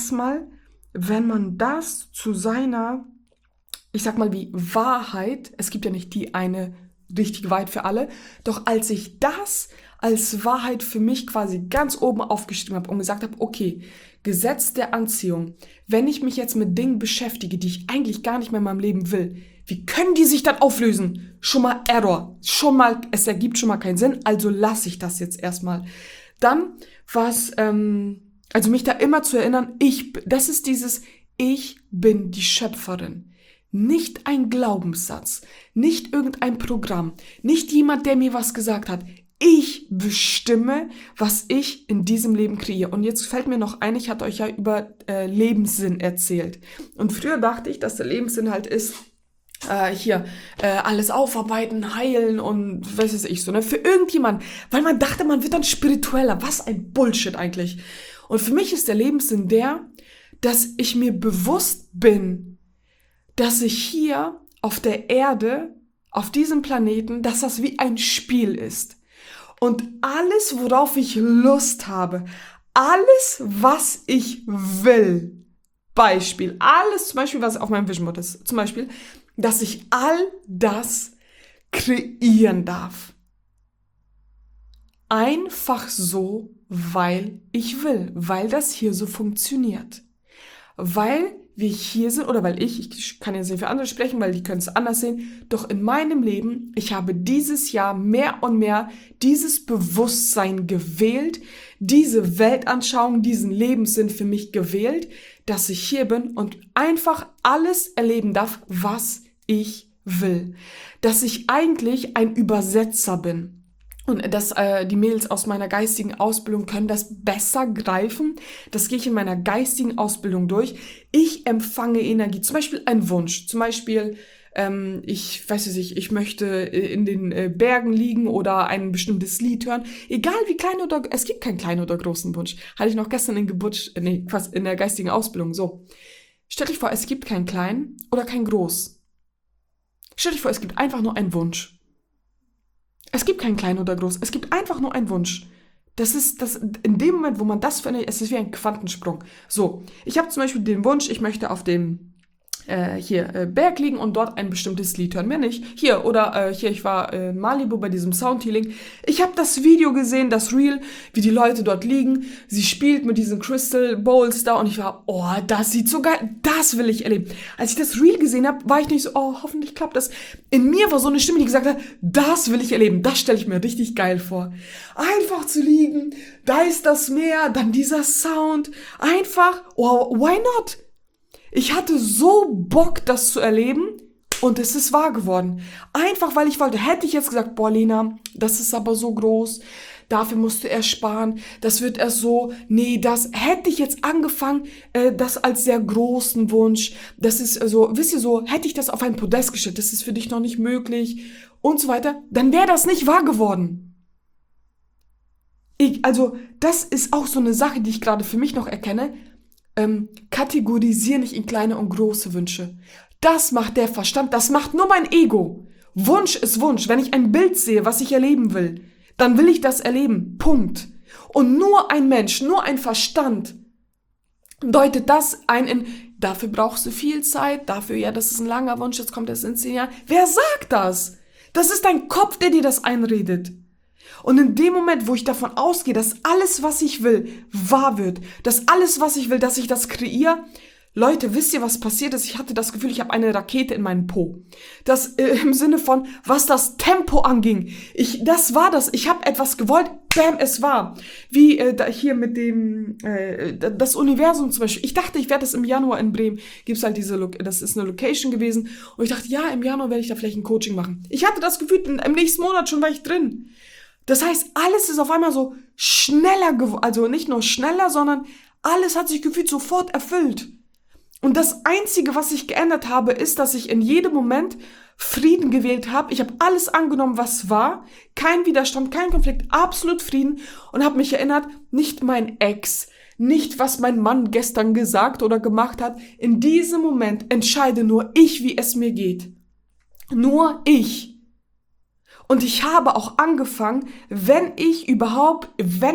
man das zu seiner, ich sag mal wie Wahrheit, es gibt ja nicht die eine richtige Wahrheit für alle, doch als ich das als Wahrheit für mich quasi ganz oben aufgeschrieben habe und gesagt habe, okay, Gesetz der Anziehung, wenn ich mich jetzt mit Dingen beschäftige, die ich eigentlich gar nicht mehr in meinem Leben will, wie können die sich dann auflösen? Schon mal Error, es ergibt schon mal keinen Sinn, also lasse ich das jetzt erstmal. Dann war es, also mich da immer zu erinnern, das ist dieses, ich bin die Schöpferin. Nicht ein Glaubenssatz, nicht irgendein Programm, nicht jemand, der mir was gesagt hat. Ich bestimme, was ich in diesem Leben kreiere. Und jetzt fällt mir noch ein, ich hatte euch ja über Lebenssinn erzählt. Und früher dachte ich, dass der Lebenssinn halt ist, alles aufarbeiten, heilen und was weiß ich so, ne? Für irgendjemand, weil man dachte, man wird dann spiritueller. Was ein Bullshit eigentlich. Und für mich ist der Lebenssinn der, dass ich mir bewusst bin, dass ich hier auf der Erde, auf diesem Planeten, dass das wie ein Spiel ist. Und alles, worauf ich Lust habe, alles, was ich will, alles zum Beispiel, was auf meinem Vision Board ist, zum Beispiel, dass ich all das kreieren darf. Einfach so, weil ich will, weil das hier so funktioniert. Weil wir hier sind, oder weil ich kann jetzt nicht für andere sprechen, weil die können es anders sehen, doch in meinem Leben, ich habe dieses Jahr mehr und mehr dieses Bewusstsein gewählt, diese Weltanschauung, diesen Lebenssinn für mich gewählt, dass ich hier bin und einfach alles erleben darf, was ich will. Dass ich eigentlich ein Übersetzer bin. Und dass die Mädels aus meiner geistigen Ausbildung können das besser greifen. Das gehe ich in meiner geistigen Ausbildung durch. Ich empfange Energie. Zum Beispiel ein Wunsch. Zum Beispiel, ich möchte in den Bergen liegen oder ein bestimmtes Lied hören. Egal wie klein oder, es gibt keinen kleinen oder großen Wunsch. Hatte ich noch gestern in der geistigen Ausbildung. So. Stell dich vor, es gibt keinen kleinen oder kein groß. Stell dich vor, es gibt einfach nur einen Wunsch. Es gibt kein klein oder groß, es gibt einfach nur einen Wunsch. Das ist das, in dem Moment, wo man das findet, es ist wie ein Quantensprung. So, ich habe zum Beispiel den Wunsch, ich möchte auf dem Berg liegen und dort ein bestimmtes Lied hören. Mehr nicht. Ich war in Malibu bei diesem Soundhealing. Ich habe das Video gesehen, das Reel, wie die Leute dort liegen. Sie spielt mit diesen Crystal Bowls da und ich war, oh, das sieht so geil, das will ich erleben. Als ich das Reel gesehen habe, war ich nicht so, oh, hoffentlich klappt das. In mir war so eine Stimme, die gesagt hat, das will ich erleben, das stelle ich mir richtig geil vor. Einfach zu liegen, da ist das Meer, dann dieser Sound, einfach, oh, why not? Ich hatte so Bock, das zu erleben und es ist wahr geworden. Einfach, weil ich wollte. Hätte ich jetzt gesagt, boah, Lena, das ist aber so groß, dafür musst du erst sparen, das wird erst so, nee, das hätte ich jetzt angefangen, das als sehr großen Wunsch, das ist so, wisst ihr so, hätte ich das auf ein Podest gestellt, das ist für dich noch nicht möglich und so weiter, dann wäre das nicht wahr geworden. Also, das ist auch so eine Sache, die ich gerade für mich noch erkenne. Kategorisiere nicht in kleine und große Wünsche. Das macht der Verstand, das macht nur mein Ego. Wunsch ist Wunsch. Wenn ich ein Bild sehe, was ich erleben will, dann will ich das erleben. Punkt. Und nur ein Mensch, nur ein Verstand deutet das ein in, dafür brauchst du viel Zeit, dafür, ja, das ist ein langer Wunsch, jetzt kommt das in 10 Jahren. Wer sagt das? Das ist dein Kopf, der dir das einredet. Und in dem Moment, wo ich davon ausgehe, dass alles, was ich will, wahr wird, dass alles, was ich will, dass ich das kreiere, Leute, wisst ihr, was passiert ist? Ich hatte das Gefühl, ich habe eine Rakete in meinem Po. Das im Sinne von, was das Tempo anging. Das war das. Ich habe etwas gewollt. Bam, es war. Wie hier mit dem, das Universum zum Beispiel. Ich dachte, ich werde das im Januar in Bremen. Gibt's halt das ist eine Location gewesen. Und ich dachte, ja, im Januar werde ich da vielleicht ein Coaching machen. Ich hatte das Gefühl, im nächsten Monat schon war ich drin. Das heißt, alles ist auf einmal so schneller geworden. Also nicht nur schneller, sondern alles hat sich gefühlt sofort erfüllt. Und das Einzige, was ich geändert habe, ist, dass ich in jedem Moment Frieden gewählt habe. Ich habe alles angenommen, was war. Kein Widerstand, kein Konflikt, absolut Frieden. Und habe mich erinnert, nicht mein Ex, nicht was mein Mann gestern gesagt oder gemacht hat. In diesem Moment entscheide nur ich, wie es mir geht. Nur ich. Und ich habe auch angefangen, wenn ich überhaupt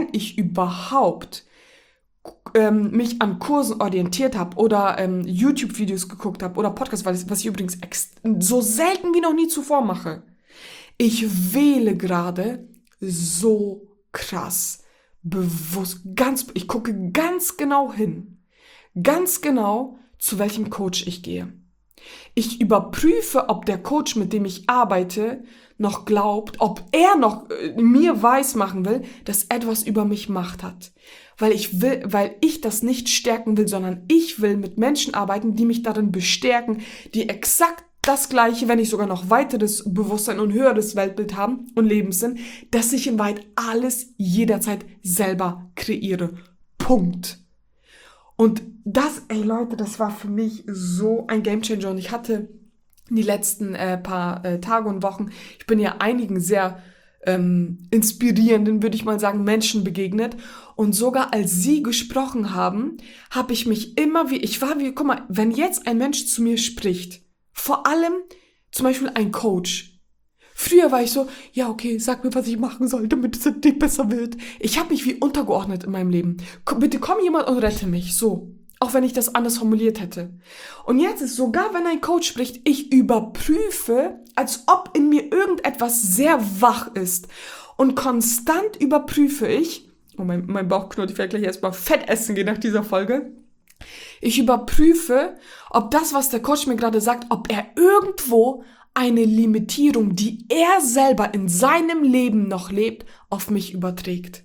mich an Kursen orientiert habe oder YouTube-Videos geguckt habe oder Podcasts, was ich übrigens so selten wie noch nie zuvor mache. Ich wähle gerade so krass, bewusst, ich gucke ganz genau hin, ganz genau, zu welchem Coach ich gehe. Ich überprüfe, ob der Coach, mit dem ich arbeite, noch glaubt, ob er noch mir weismachen will, dass etwas über mich Macht hat. Weil ich das nicht stärken will, sondern ich will mit Menschen arbeiten, die mich darin bestärken, die exakt das Gleiche, wenn nicht sogar noch weiteres Bewusstsein und höheres Weltbild haben und Lebenssinn, dass ich in Wahrheit alles jederzeit selber kreiere. Punkt. Und das, Leute, das war für mich so ein Gamechanger. Und ich hatte die letzten paar Tage und Wochen, ich bin ja einigen sehr inspirierenden, würde ich mal sagen, Menschen begegnet. Und sogar als sie gesprochen haben, habe ich mich guck mal, wenn jetzt ein Mensch zu mir spricht, vor allem zum Beispiel ein Coach. Früher war ich so, ja okay, sag mir, was ich machen soll, damit es nicht besser wird. Ich habe mich wie untergeordnet in meinem Leben. Bitte komm jemand und rette mich, so. Auch wenn ich das anders formuliert hätte. Und jetzt ist sogar, wenn ein Coach spricht, ich überprüfe, als ob in mir irgendetwas sehr wach ist. Und konstant überprüfe ich, mein Bauch knurrt, ich werde gleich erstmal Fett essen gehen nach dieser Folge. Ich überprüfe, ob das, was der Coach mir gerade sagt, ob er irgendwo eine Limitierung, die er selber in seinem Leben noch lebt, auf mich überträgt.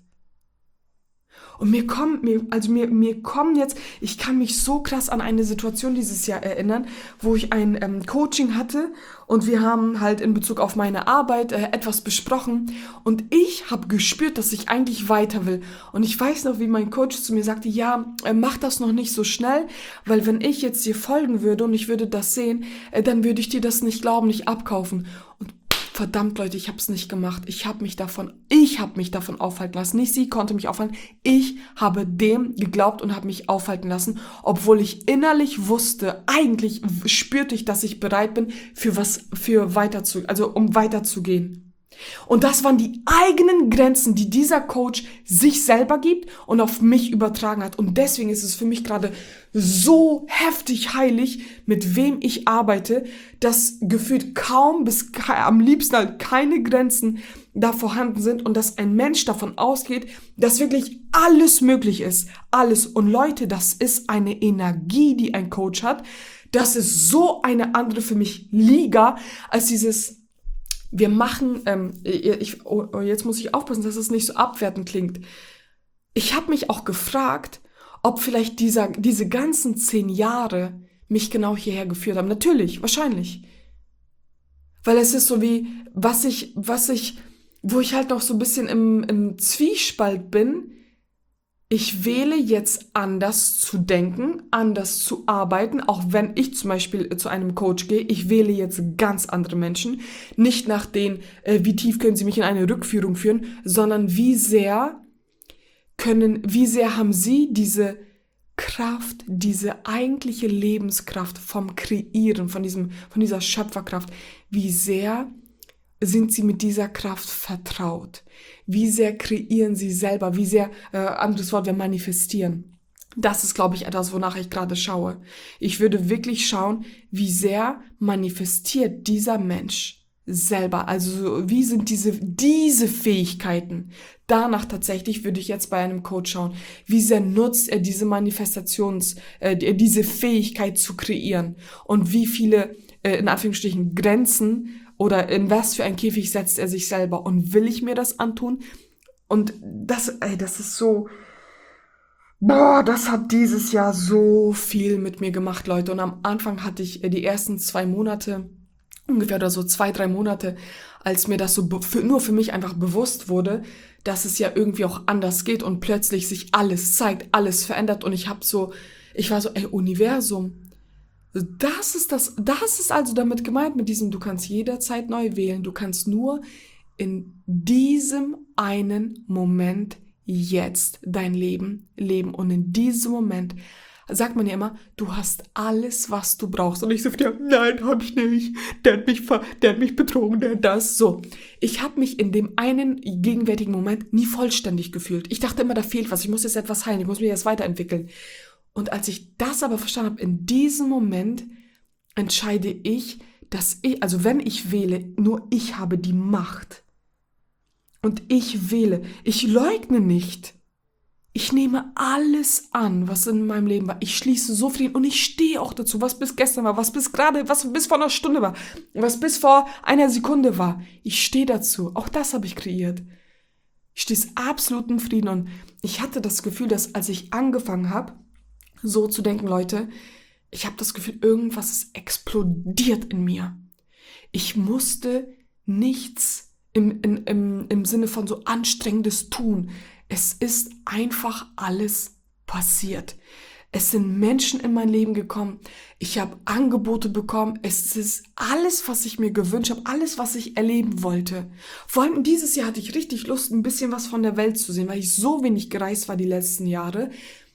Und mir kommen jetzt, ich kann mich so krass an eine Situation dieses Jahr erinnern, wo ich ein Coaching hatte und wir haben halt in Bezug auf meine Arbeit etwas besprochen und ich habe gespürt, dass ich eigentlich weiter will. Und ich weiß noch, wie mein Coach zu mir sagte, ja, mach das noch nicht so schnell, weil wenn ich jetzt dir folgen würde und ich würde das sehen, dann würde ich dir das nicht glauben, nicht abkaufen. Und verdammt, Leute, ich habe es nicht gemacht. Ich habe mich davon aufhalten lassen. Nicht sie konnte mich aufhalten. Ich habe dem geglaubt und habe mich aufhalten lassen, obwohl ich innerlich wusste, eigentlich spürte ich, dass ich bereit bin, um weiterzugehen. Und das waren die eigenen Grenzen, die dieser Coach sich selber gibt und auf mich übertragen hat. Und deswegen ist es für mich gerade so heftig heilig, mit wem ich arbeite, dass gefühlt kaum bis am liebsten halt keine Grenzen da vorhanden sind und dass ein Mensch davon ausgeht, dass wirklich alles möglich ist. Alles. Und Leute, das ist eine Energie, die ein Coach hat. Das ist so eine andere für mich Liga als dieses wir machen, jetzt muss ich aufpassen, dass es nicht so abwertend klingt. Ich habe mich auch gefragt, ob vielleicht diese ganzen 10 Jahre mich genau hierher geführt haben. Natürlich, wahrscheinlich. Weil es ist so wie, wo ich halt noch so ein bisschen im Zwiespalt bin. Ich wähle jetzt anders zu denken, anders zu arbeiten, auch wenn ich zum Beispiel zu einem Coach gehe. Ich wähle jetzt ganz andere Menschen, nicht nach denen, wie tief können sie mich in eine Rückführung führen, sondern wie sehr haben sie diese Kraft, diese eigentliche Lebenskraft vom Kreieren, von dieser Schöpferkraft, wie sehr sind sie mit dieser Kraft vertraut? Wie sehr kreieren sie selber? Wie sehr, anderes Wort, wir manifestieren. Das ist, glaube ich, etwas, wonach ich gerade schaue. Ich würde wirklich schauen, wie sehr manifestiert dieser Mensch selber? Also wie sind diese Fähigkeiten? Danach tatsächlich würde ich jetzt bei einem Coach schauen, wie sehr nutzt er diese diese Fähigkeit zu kreieren und wie viele, in Anführungsstrichen, Grenzen oder in was für ein Käfig setzt er sich selber und will ich mir das antun? Und das ist so, boah, das hat dieses Jahr so viel mit mir gemacht, Leute. Und am Anfang hatte ich die ersten 2 Monate, ungefähr oder so 2, 3 Monate, als mir das so nur für mich einfach bewusst wurde, dass es ja irgendwie auch anders geht und plötzlich sich alles zeigt, alles verändert und ich war so, ey, Universum, das ist also damit gemeint mit diesem, du kannst jederzeit neu wählen, du kannst nur in diesem einen Moment jetzt dein Leben leben. Und in diesem Moment sagt man ja immer, du hast alles, was du brauchst. Und ich so, ja, nein, hab ich nicht. Der hat mich betrogen, der hat das. So, ich habe mich in dem einen gegenwärtigen Moment nie vollständig gefühlt. Ich dachte immer, da fehlt was. Ich muss jetzt etwas heilen. Ich muss mich jetzt weiterentwickeln. Und als ich das aber verstanden habe, in diesem Moment entscheide ich, also wenn ich wähle, nur ich habe die Macht. Und ich wähle. Ich leugne nicht. Ich nehme alles an, was in meinem Leben war. Ich schließe so viel und ich stehe auch dazu, was bis gestern war, was bis vor einer Stunde war, was bis vor einer Sekunde war. Ich stehe dazu. Auch das habe ich kreiert. Ich stehe absolut in Frieden und ich hatte das Gefühl, dass als ich angefangen habe, so zu denken, Leute, ich habe das Gefühl, irgendwas ist explodiert in mir. Ich musste nichts im Sinne von so Anstrengendes tun. Es ist einfach alles passiert. Es sind Menschen in mein Leben gekommen. Ich habe Angebote bekommen. Es ist alles, was ich mir gewünscht habe, alles, was ich erleben wollte. Vor allem dieses Jahr hatte ich richtig Lust, ein bisschen was von der Welt zu sehen, weil ich so wenig gereist war die letzten Jahre.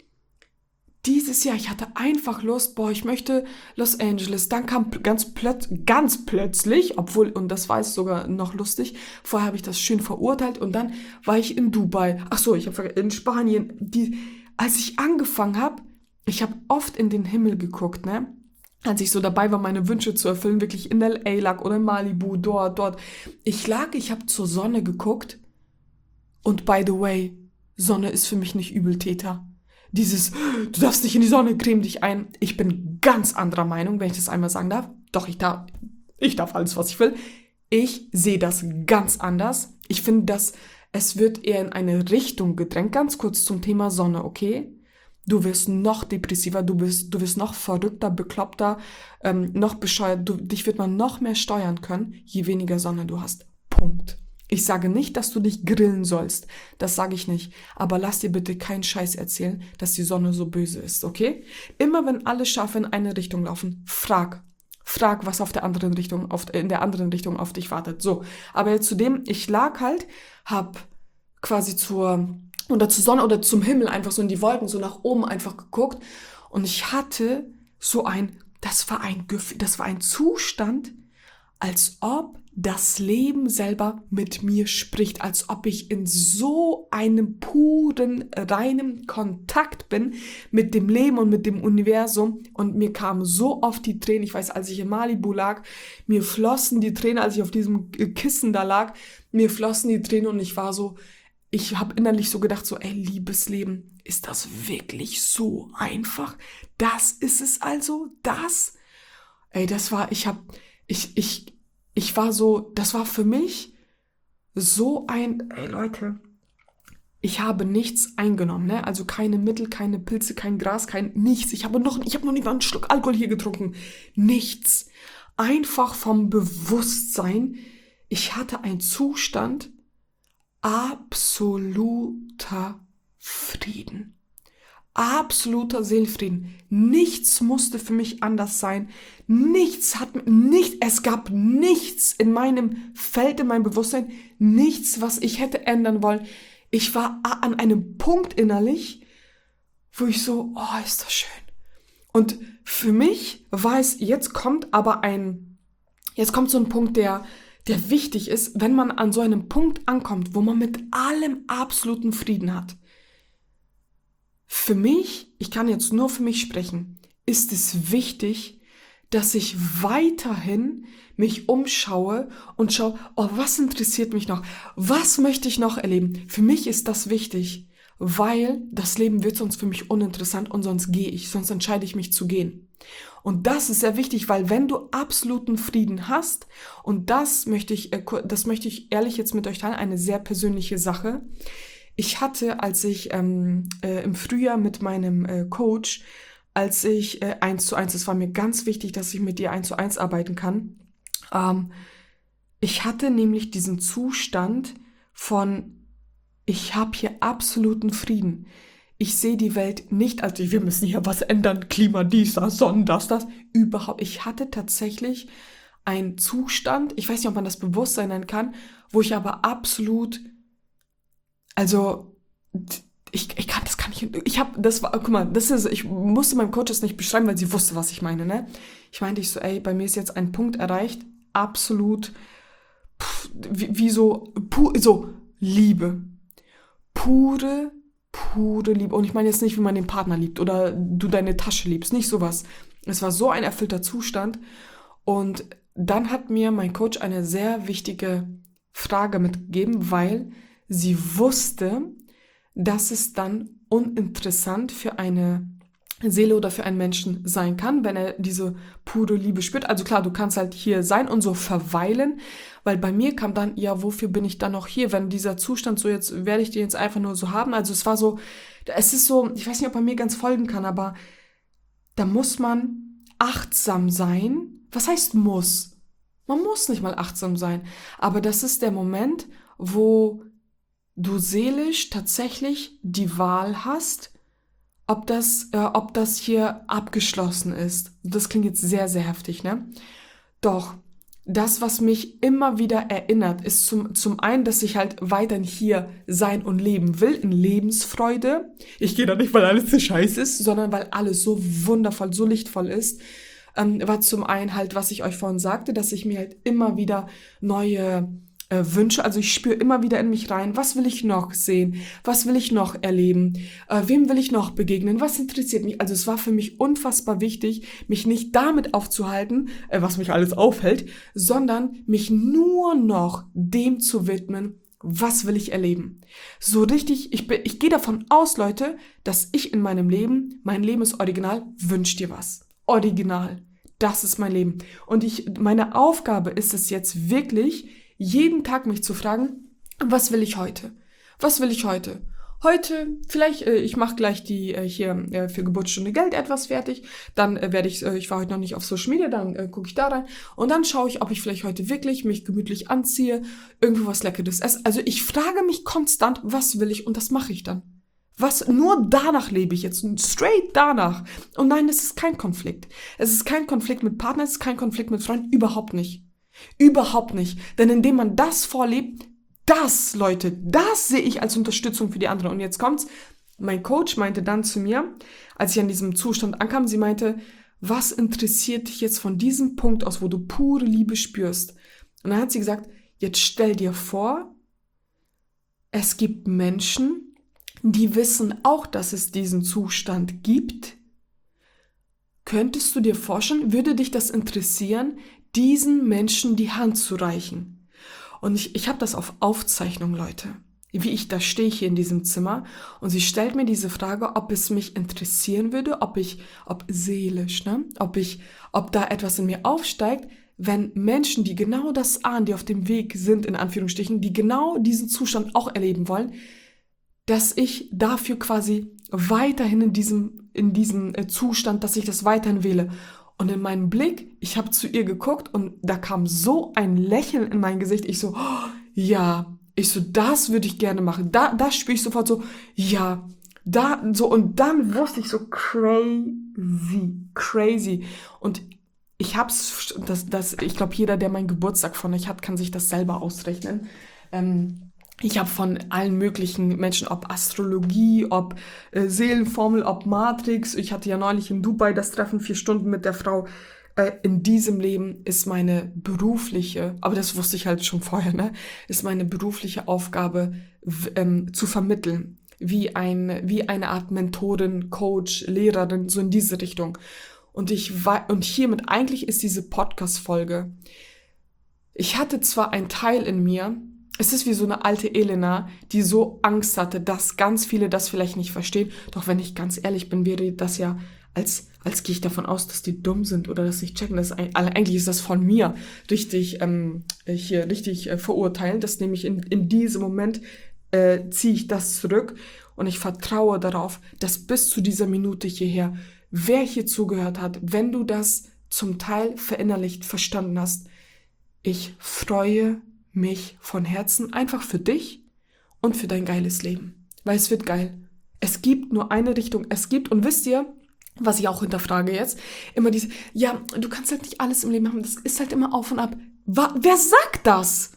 Dieses Jahr, ich hatte einfach Lust, ich möchte Los Angeles. Dann kam ganz plötzlich, obwohl, und das war jetzt sogar noch lustig, vorher habe ich das schön verurteilt und dann war ich in Dubai. Ach so, ich habe in Spanien. Als ich angefangen habe, ich habe oft in den Himmel geguckt, ne? Als ich so dabei war, meine Wünsche zu erfüllen, wirklich in L.A. lag oder in Malibu, dort. Ich habe zur Sonne geguckt und by the way, Sonne ist für mich nicht Übeltäter. Du darfst nicht in die Sonne, creme dich ein. Ich bin ganz anderer Meinung, wenn ich das einmal sagen darf. Doch, ich darf alles, was ich will. Ich sehe das ganz anders. Ich finde, es wird eher in eine Richtung gedrängt. Ganz kurz zum Thema Sonne, okay? Du wirst noch depressiver, du wirst noch verrückter, bekloppter, noch bescheuert. Dich wird man noch mehr steuern können, je weniger Sonne du hast. Punkt. Ich sage nicht, dass du dich grillen sollst. Das sage ich nicht. Aber lass dir bitte keinen Scheiß erzählen, dass die Sonne so böse ist, okay? Immer wenn alle Schafe in eine Richtung laufen, frag, was in der anderen Richtung auf dich wartet. So, aber jetzt zu dem, ich lag halt, hab quasi zur Sonne oder zum Himmel einfach so in die Wolken, so nach oben einfach geguckt und ich hatte das war ein Zustand, als ob das Leben selber mit mir spricht, als ob ich in so einem puren, reinen Kontakt bin mit dem Leben und mit dem Universum und mir kamen so oft die Tränen, ich weiß, als ich in Malibu lag, mir flossen die Tränen, als ich auf diesem Kissen da lag, mir flossen die Tränen und ich habe innerlich so gedacht, so, ey, liebes Leben, ist das wirklich so einfach? Das ist es also, das? Ey, das war für mich so ey Leute, ich habe nichts eingenommen, ne? Also keine Mittel, keine Pilze, kein Gras, nichts. Ich habe noch nicht mal einen Schluck Alkohol hier getrunken. Nichts. Einfach vom Bewusstsein. Ich hatte einen Zustand absoluter Frieden. Absoluter Seelenfrieden. Nichts musste für mich anders sein. Es gab nichts in meinem Feld, in meinem Bewusstsein, nichts, was ich hätte ändern wollen. Ich war an einem Punkt innerlich, wo ich so, oh, ist das schön. Und für mich war es, jetzt kommt so ein Punkt, der wichtig ist, wenn man an so einem Punkt ankommt, wo man mit allem absoluten Frieden hat. Für mich, ich kann jetzt nur für mich sprechen, ist es wichtig, dass ich weiterhin mich umschaue und schaue, oh, was interessiert mich noch? Was möchte ich noch erleben? Für mich ist das wichtig, weil das Leben wird sonst für mich uninteressant und sonst gehe ich, sonst entscheide ich mich zu gehen. Und das ist sehr wichtig, weil wenn du absoluten Frieden hast, und das möchte ich ehrlich jetzt mit euch teilen, eine sehr persönliche Sache. Ich hatte, als ich im Frühjahr mit meinem Coach, als ich 1:1, es war mir ganz wichtig, dass ich mit dir 1:1 arbeiten kann. Ich hatte nämlich diesen Zustand von, ich habe hier absoluten Frieden. Ich sehe die Welt nicht als, wir müssen hier was ändern, Klima, dies, das, Sonnen, das. Überhaupt. Ich hatte tatsächlich einen Zustand, ich weiß nicht, ob man das Bewusstsein nennen kann, wo ich aber absolut, also, guck mal, ich musste meinem Coach das nicht beschreiben, weil sie wusste, was ich meine, ne? Ich meinte so, ey, bei mir ist jetzt ein Punkt erreicht, absolut, wie so Liebe. Pure Liebe. Und ich meine jetzt nicht, wie man den Partner liebt oder du deine Tasche liebst, nicht sowas. Es war so ein erfüllter Zustand. Und dann hat mir mein Coach eine sehr wichtige Frage mitgegeben, weil sie wusste, dass es dann uninteressant für eine Seele oder für einen Menschen sein kann, wenn er diese pure Liebe spürt. Also klar, du kannst halt hier sein und so verweilen, weil bei mir kam dann, ja, wofür bin ich dann noch hier, wenn dieser Zustand so, jetzt werde ich den jetzt einfach nur so haben. Also es war so, es ist so, ich weiß nicht, ob man mir ganz folgen kann, aber da muss man achtsam sein. Was heißt muss? Man muss nicht mal achtsam sein, aber das ist der Moment, wo du seelisch tatsächlich die Wahl hast, ob das hier abgeschlossen ist. Das klingt jetzt sehr, sehr heftig, ne? Doch, das, was mich immer wieder erinnert, ist zum einen, dass ich halt weiterhin hier sein und leben will, in Lebensfreude. Ich gehe da nicht, weil alles so scheiße ist, sondern weil alles so wundervoll, so lichtvoll ist. War zum einen halt, was ich euch vorhin sagte, dass ich mir halt immer wieder neue Wünsche, also ich spüre immer wieder in mich rein, was will ich noch sehen, was will ich noch erleben, wem will ich noch begegnen, was interessiert mich. Also es war für mich unfassbar wichtig, mich nicht damit aufzuhalten, was mich alles aufhält, sondern mich nur noch dem zu widmen, was will ich erleben. So richtig, ich gehe davon aus, Leute, dass ich in meinem Leben, mein Leben ist original, wünsch dir was. Original. Das ist mein Leben. Und meine Aufgabe ist es jetzt wirklich, jeden Tag mich zu fragen, was will ich heute? Was will ich heute? Heute, vielleicht, ich mache gleich die hier für Geburtsstunde Geld etwas fertig, dann werde ich war heute noch nicht auf Social Media, dann gucke ich da rein und dann schaue ich, ob ich vielleicht heute wirklich mich gemütlich anziehe, irgendwo was Leckeres esse. Also ich frage mich konstant, was will ich und das mache ich dann. Nur danach lebe ich jetzt, straight danach. Und nein, es ist kein Konflikt. Es ist kein Konflikt mit Partnern, es ist kein Konflikt mit Freunden, überhaupt nicht. Überhaupt nicht. Denn indem man das vorlebt, Leute, das sehe ich als Unterstützung für die anderen. Und jetzt kommt's. Mein Coach meinte dann zu mir, als ich an diesem Zustand ankam, sie meinte, was interessiert dich jetzt von diesem Punkt aus, wo du pure Liebe spürst? Und dann hat sie gesagt, jetzt stell dir vor, es gibt Menschen, die wissen auch, dass es diesen Zustand gibt. Könntest du dir vorstellen, würde dich das interessieren, diesen Menschen die Hand zu reichen? Und ich habe das auf Aufzeichnung, Leute, wie ich da stehe hier in diesem Zimmer und sie stellt mir diese Frage, ob es mich interessieren würde, ob seelisch, ne, ob da etwas in mir aufsteigt, wenn Menschen, die genau das ahnen, die auf dem Weg sind, in Anführungsstrichen, die genau diesen Zustand auch erleben wollen, dass ich dafür quasi weiterhin in diesem Zustand, dass ich das weiterhin wähle. Und in meinem Blick, ich habe zu ihr geguckt und da kam so ein Lächeln in mein Gesicht. Ich so, oh, ja. Ich so, das würde ich gerne machen. Da spüre ich sofort so, ja. Und dann wusste ich so, crazy. Und ich hab's, ich glaube, jeder, der meinen Geburtstag von euch hat, kann sich das selber ausrechnen. Ich habe von allen möglichen Menschen, ob Astrologie, ob Seelenformel, ob Matrix. Ich hatte ja neulich in Dubai das Treffen 4 Stunden mit der Frau. In diesem Leben ist meine berufliche, aber das wusste ich halt schon vorher, ne, ist meine berufliche Aufgabe zu vermitteln. Wie eine Art Mentorin, Coach, Lehrerin, so in diese Richtung. Und hiermit eigentlich ist diese Podcast-Folge. Ich hatte zwar einen Teil in mir, es ist wie so eine alte Elena, die so Angst hatte, dass ganz viele das vielleicht nicht verstehen. Doch wenn ich ganz ehrlich bin, wäre das ja, als gehe ich davon aus, dass die dumm sind oder dass nicht checken. Eigentlich ist das von mir richtig verurteilen. Das nehme ich in diesem Moment, ziehe ich das zurück und ich vertraue darauf, dass bis zu dieser Minute hierher, wer hier zugehört hat, wenn du das zum Teil verinnerlicht verstanden hast, ich freue mich von Herzen einfach für dich und für dein geiles Leben. Weil es wird geil. Es gibt nur eine Richtung. Und wisst ihr, was ich auch hinterfrage jetzt, immer diese, ja, du kannst halt nicht alles im Leben haben, das ist halt immer auf und ab. Wer sagt das?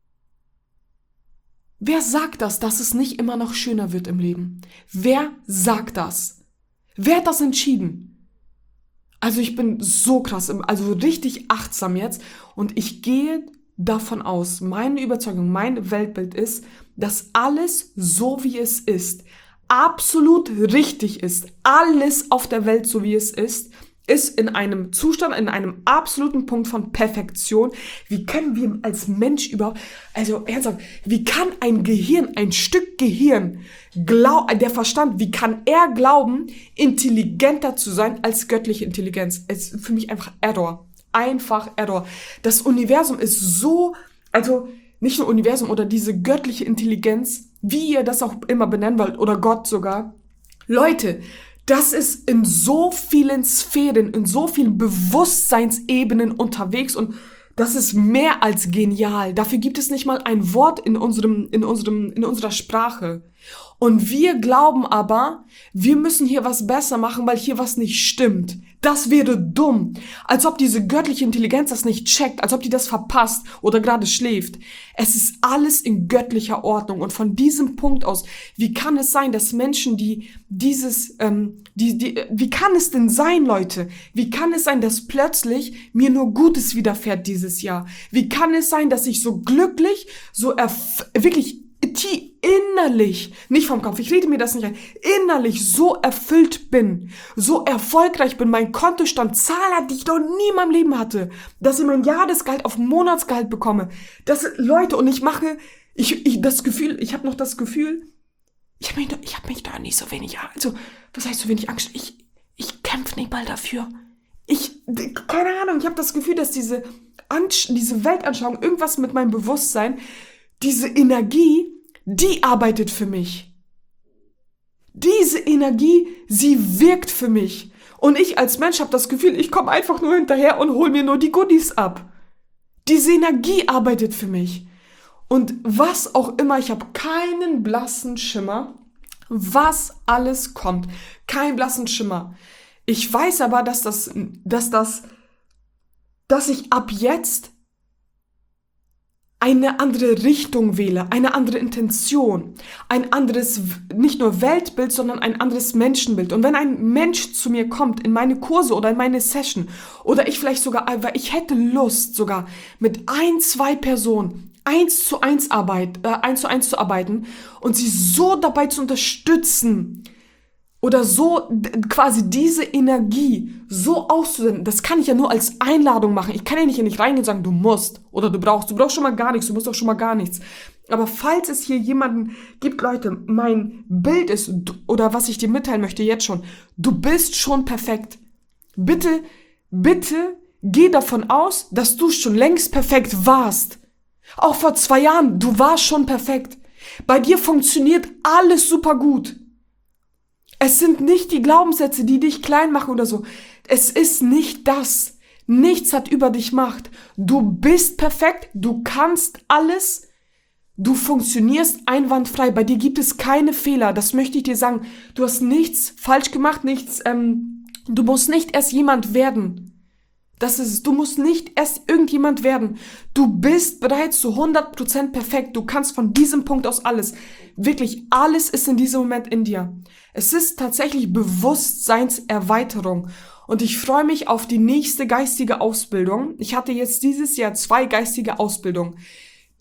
Wer sagt das, dass es nicht immer noch schöner wird im Leben? Wer sagt das? Wer hat das entschieden? Also ich bin so krass, also richtig achtsam jetzt und ich gehe davon aus, meine Überzeugung, mein Weltbild ist, dass alles so wie es ist, absolut richtig ist. Alles auf der Welt so wie es ist in einem Zustand, in einem absoluten Punkt von Perfektion. Wie können wir als Mensch also ernsthaft, wie kann ein Stück Gehirn, der Verstand, wie kann er glauben, intelligenter zu sein als göttliche Intelligenz? Es ist für mich einfach Error. Einfach Error. Das Universum ist so, also nicht nur Universum oder diese göttliche Intelligenz, wie ihr das auch immer benennen wollt, oder Gott sogar. Leute, das ist in so vielen Sphären, in so vielen Bewusstseinsebenen unterwegs und das ist mehr als genial. Dafür gibt es nicht mal ein Wort in unserer Sprache. Und wir glauben aber, wir müssen hier was besser machen, weil hier was nicht stimmt. Das wäre dumm. Als ob diese göttliche Intelligenz das nicht checkt, als ob die das verpasst oder gerade schläft. Es ist alles in göttlicher Ordnung. Und von diesem Punkt aus, wie kann es sein, dass Menschen, wie kann es denn sein, Leute? Wie kann es sein, dass plötzlich mir nur Gutes widerfährt dieses Jahr? Wie kann es sein, dass ich so glücklich, wirklich innerlich, nicht vom Kopf, ich rede mir das nicht ein, innerlich so erfüllt bin, so erfolgreich bin, mein Kontostand Zahlen hat, die ich noch nie in meinem Leben hatte, dass ich mein Jahresgehalt auf Monatsgehalt bekomme, Leute, und ich habe das Gefühl, ich habe mich da nicht so wenig, also, was heißt so wenig Angst, ich kämpfe nicht mal dafür, keine Ahnung, ich habe das Gefühl, dass diese Weltanschauung, irgendwas mit meinem Bewusstsein, diese Energie, die arbeitet für mich. Diese Energie, sie wirkt für mich. Und ich als Mensch habe das Gefühl, ich komme einfach nur hinterher und hole mir nur die Goodies ab. Diese Energie arbeitet für mich. Und was auch immer, ich habe keinen blassen Schimmer, was alles kommt. Keinen blassen Schimmer. Ich weiß aber, dass ich ab jetzt eine andere Richtung wähle, eine andere Intention, ein anderes, nicht nur Weltbild, sondern ein anderes Menschenbild. Und wenn ein Mensch zu mir kommt, in meine Kurse oder in meine Session, oder ich vielleicht sogar, weil ich hätte Lust sogar mit 2 Personen 1 zu 1 zu arbeiten und sie so dabei zu unterstützen, oder so quasi diese Energie so auszusenden, das kann ich ja nur als Einladung machen. Ich kann ja nicht reingehen und sagen, du musst oder du brauchst schon mal gar nichts, du musst auch schon mal gar nichts. Aber falls es hier jemanden gibt, Leute, mein Bild ist, oder was ich dir mitteilen möchte jetzt schon, du bist schon perfekt. Bitte geh davon aus, dass du schon längst perfekt warst. Auch vor 2 Jahren, du warst schon perfekt. Bei dir funktioniert alles super gut. Es sind nicht die Glaubenssätze, die dich klein machen oder so. Es ist nicht das. Nichts hat über dich Macht. Du bist perfekt, du kannst alles, du funktionierst einwandfrei. Bei dir gibt es keine Fehler, das möchte ich dir sagen. Du hast nichts falsch gemacht, du musst nicht erst jemand werden. Du musst nicht erst irgendjemand werden. Du bist bereits zu 100% perfekt. Du kannst von diesem Punkt aus alles. Wirklich, alles ist in diesem Moment in dir. Es ist tatsächlich Bewusstseinserweiterung. Und ich freue mich auf die nächste geistige Ausbildung. Ich hatte jetzt dieses Jahr 2 geistige Ausbildungen.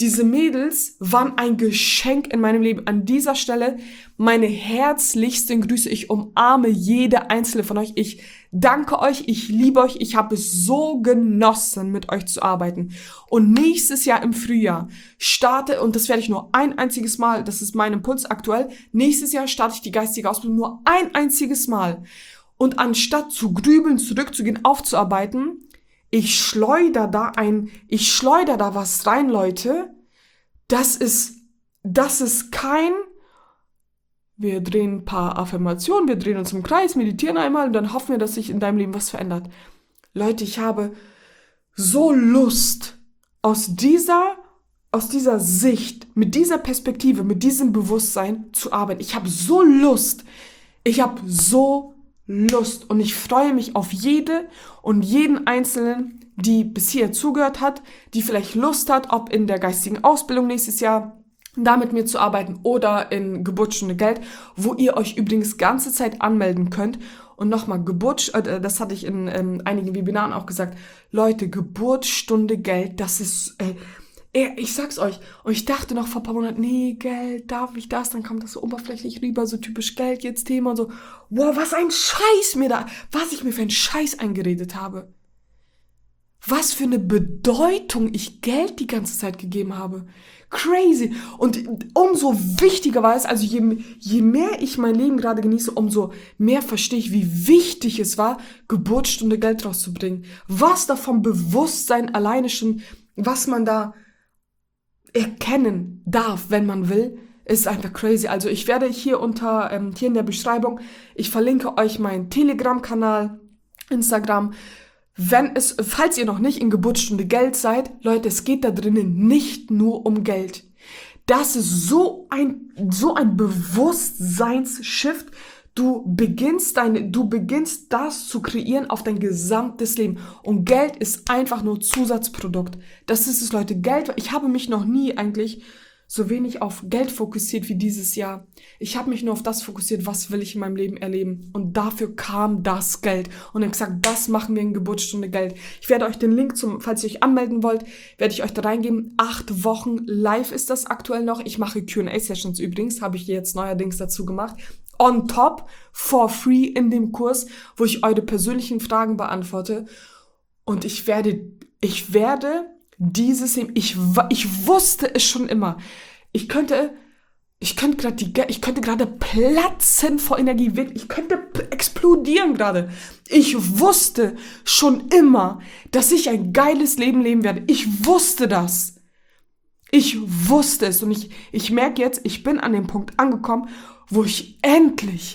Diese Mädels waren ein Geschenk in meinem Leben. An dieser Stelle meine herzlichsten Grüße. Ich umarme jede einzelne von euch. Ich danke euch, ich liebe euch. Ich habe es so genossen, mit euch zu arbeiten. Und nächstes Jahr im Frühjahr und das werde ich nur ein einziges Mal, das ist mein Impuls aktuell, nächstes Jahr starte ich die geistige Ausbildung nur ein einziges Mal. Und anstatt zu grübeln, zurückzugehen, aufzuarbeiten, ich schleuder da was rein, Leute. Das ist kein, wir drehen ein paar Affirmationen, wir drehen uns im Kreis, meditieren einmal und dann hoffen wir, dass sich in deinem Leben was verändert. Leute, ich habe so Lust, aus dieser Sicht, mit dieser Perspektive, mit diesem Bewusstsein zu arbeiten. Ich habe so Lust und ich freue mich auf jede und jeden Einzelnen, die bis hier zugehört hat, die vielleicht Lust hat, ob in der geistigen Ausbildung nächstes Jahr da mit mir zu arbeiten oder in Geburtsstunde Geld, wo ihr euch übrigens ganze Zeit anmelden könnt. Und nochmal, das hatte ich in einigen Webinaren auch gesagt, Leute, Geburtsstunde Geld, das ist... ich sag's euch, und ich dachte noch vor ein paar Monaten, nee, Geld, darf ich das? Dann kommt das so oberflächlich rüber, so typisch Geld jetzt Thema und so. Wow, was ich mir für einen Scheiß eingeredet habe. Was für eine Bedeutung ich Geld die ganze Zeit gegeben habe. Crazy. Und umso wichtiger war es, also je mehr ich mein Leben gerade genieße, umso mehr verstehe ich, wie wichtig es war, Geburtsstunde Geld rauszubringen. Was da vom Bewusstsein alleine schon, was man da erkennen darf, wenn man will, ist einfach crazy. Also ich werde hier hier in der Beschreibung, ich verlinke euch meinen Telegram-Kanal, Instagram. Falls ihr noch nicht in Geburtsstunde Geld seid, Leute, es geht da drinnen nicht nur um Geld. Das ist so ein Bewusstseinsshift. Du beginnst das zu kreieren auf dein gesamtes Leben. Und Geld ist einfach nur Zusatzprodukt. Das ist es, Leute. Geld, ich habe mich noch nie eigentlich so wenig auf Geld fokussiert wie dieses Jahr. Ich habe mich nur auf das fokussiert, was will ich in meinem Leben erleben. Und dafür kam das Geld. Und dann gesagt, das machen wir in Geburtsstunde Geld. Ich werde euch den Link falls ihr euch anmelden wollt, werde ich euch da reingeben. 8 Wochen live ist das aktuell noch. Ich mache Q&A-Sessions übrigens, habe ich jetzt neuerdings dazu gemacht. On top, for free in dem Kurs, wo ich eure persönlichen Fragen beantworte. Und ich werde dieses Leben, ich wusste es schon immer. Ich könnte gerade platzen vor Energie, ich könnte explodieren gerade. Ich wusste schon immer, dass ich ein geiles Leben leben werde. Ich wusste das. Ich wusste es und ich merke jetzt, ich bin an dem Punkt angekommen, wo ich endlich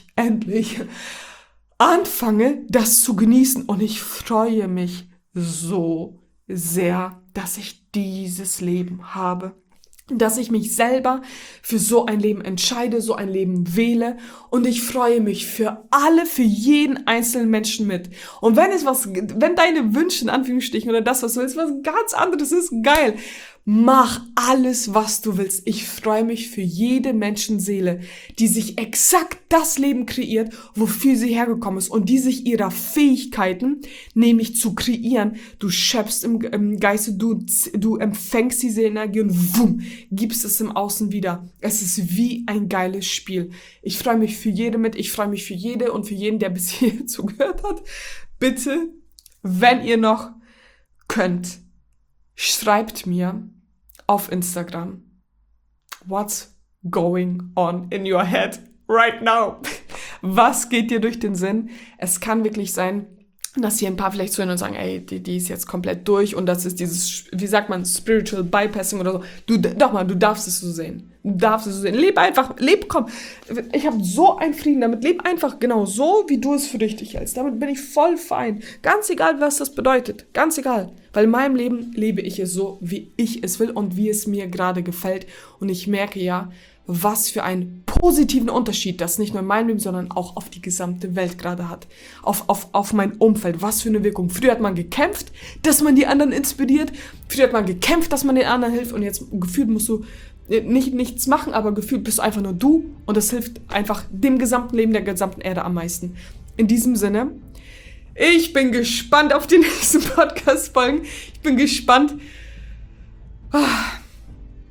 anfange, das zu genießen. Und ich freue mich so sehr, dass ich dieses Leben habe. Dass ich mich selber für so ein Leben entscheide, so ein Leben wähle. Und ich freue mich für jeden einzelnen Menschen mit. Und wenn deine Wünsche in Anführungsstrichen oder das, was du willst, was ganz anderes ist, geil. Mach alles, was du willst. Ich freue mich für jede Menschenseele, die sich exakt das Leben kreiert, wofür sie hergekommen ist und die sich ihrer Fähigkeiten, nämlich zu kreieren, du schöpfst im Geiste, du empfängst diese Energie und wumm, gibst es im Außen wieder. Es ist wie ein geiles Spiel. Ich freue mich für jede mit, ich freue mich für jede und für jeden, der bis hier zugehört hat. Bitte, wenn ihr noch könnt, schreibt mir auf Instagram, what's going on in your head right now? Was geht dir durch den Sinn? Es kann wirklich sein, dass hier ein paar vielleicht zuhören und sagen, ey, die ist jetzt komplett durch und das ist dieses, wie sagt man, Spiritual Bypassing oder so. Du darfst es so sehen. Leb einfach, komm. Ich habe so einen Frieden damit. Leb einfach genau so, wie du es für richtig hältst. Damit bin ich voll fein. Ganz egal, was das bedeutet. Ganz egal. Weil in meinem Leben lebe ich es so, wie ich es will und wie es mir gerade gefällt. Und ich merke ja, was für einen positiven Unterschied das nicht nur in meinem Leben, sondern auch auf die gesamte Welt gerade hat. Auf mein Umfeld. Was für eine Wirkung. Früher hat man gekämpft, dass man die anderen inspiriert. Früher hat man gekämpft, dass man den anderen hilft. Und jetzt gefühlt musst du nichts machen, aber gefühlt bist du einfach nur du. Und das hilft einfach dem gesamten Leben der gesamten Erde am meisten. In diesem Sinne, ich bin gespannt auf die nächsten Podcast-Folgen. Ich bin gespannt.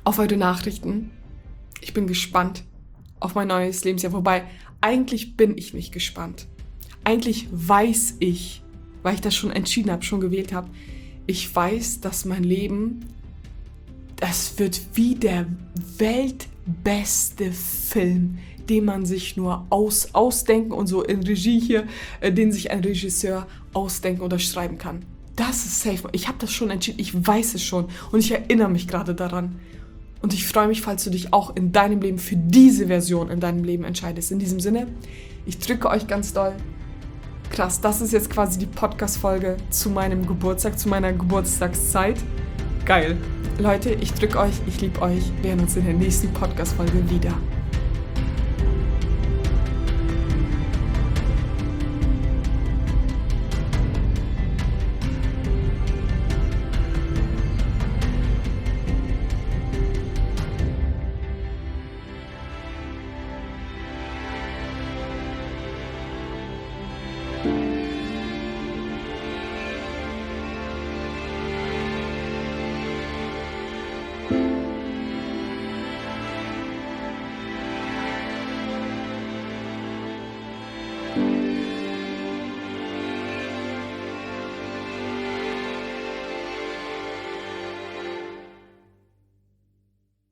auf eure Nachrichten. Ich bin gespannt auf mein neues Lebensjahr. Wobei, eigentlich bin ich nicht gespannt. Eigentlich weiß ich, weil ich das schon entschieden habe, schon gewählt habe, ich weiß, dass mein Leben, das wird wie der weltbeste Film, den man sich nur ausdenken und so in Regie hier, den sich ein Regisseur ausdenken oder schreiben kann. Das ist safe. Ich habe das schon entschieden, ich weiß es schon und ich erinnere mich gerade daran. Und ich freue mich, falls du dich auch in deinem Leben für diese Version in deinem Leben entscheidest. In diesem Sinne, ich drücke euch ganz doll. Krass, das ist jetzt quasi die Podcast-Folge zu meinem Geburtstag, zu meiner Geburtstagszeit. Geil. Leute, ich drücke euch, ich liebe euch. Wir hören uns in der nächsten Podcast-Folge wieder.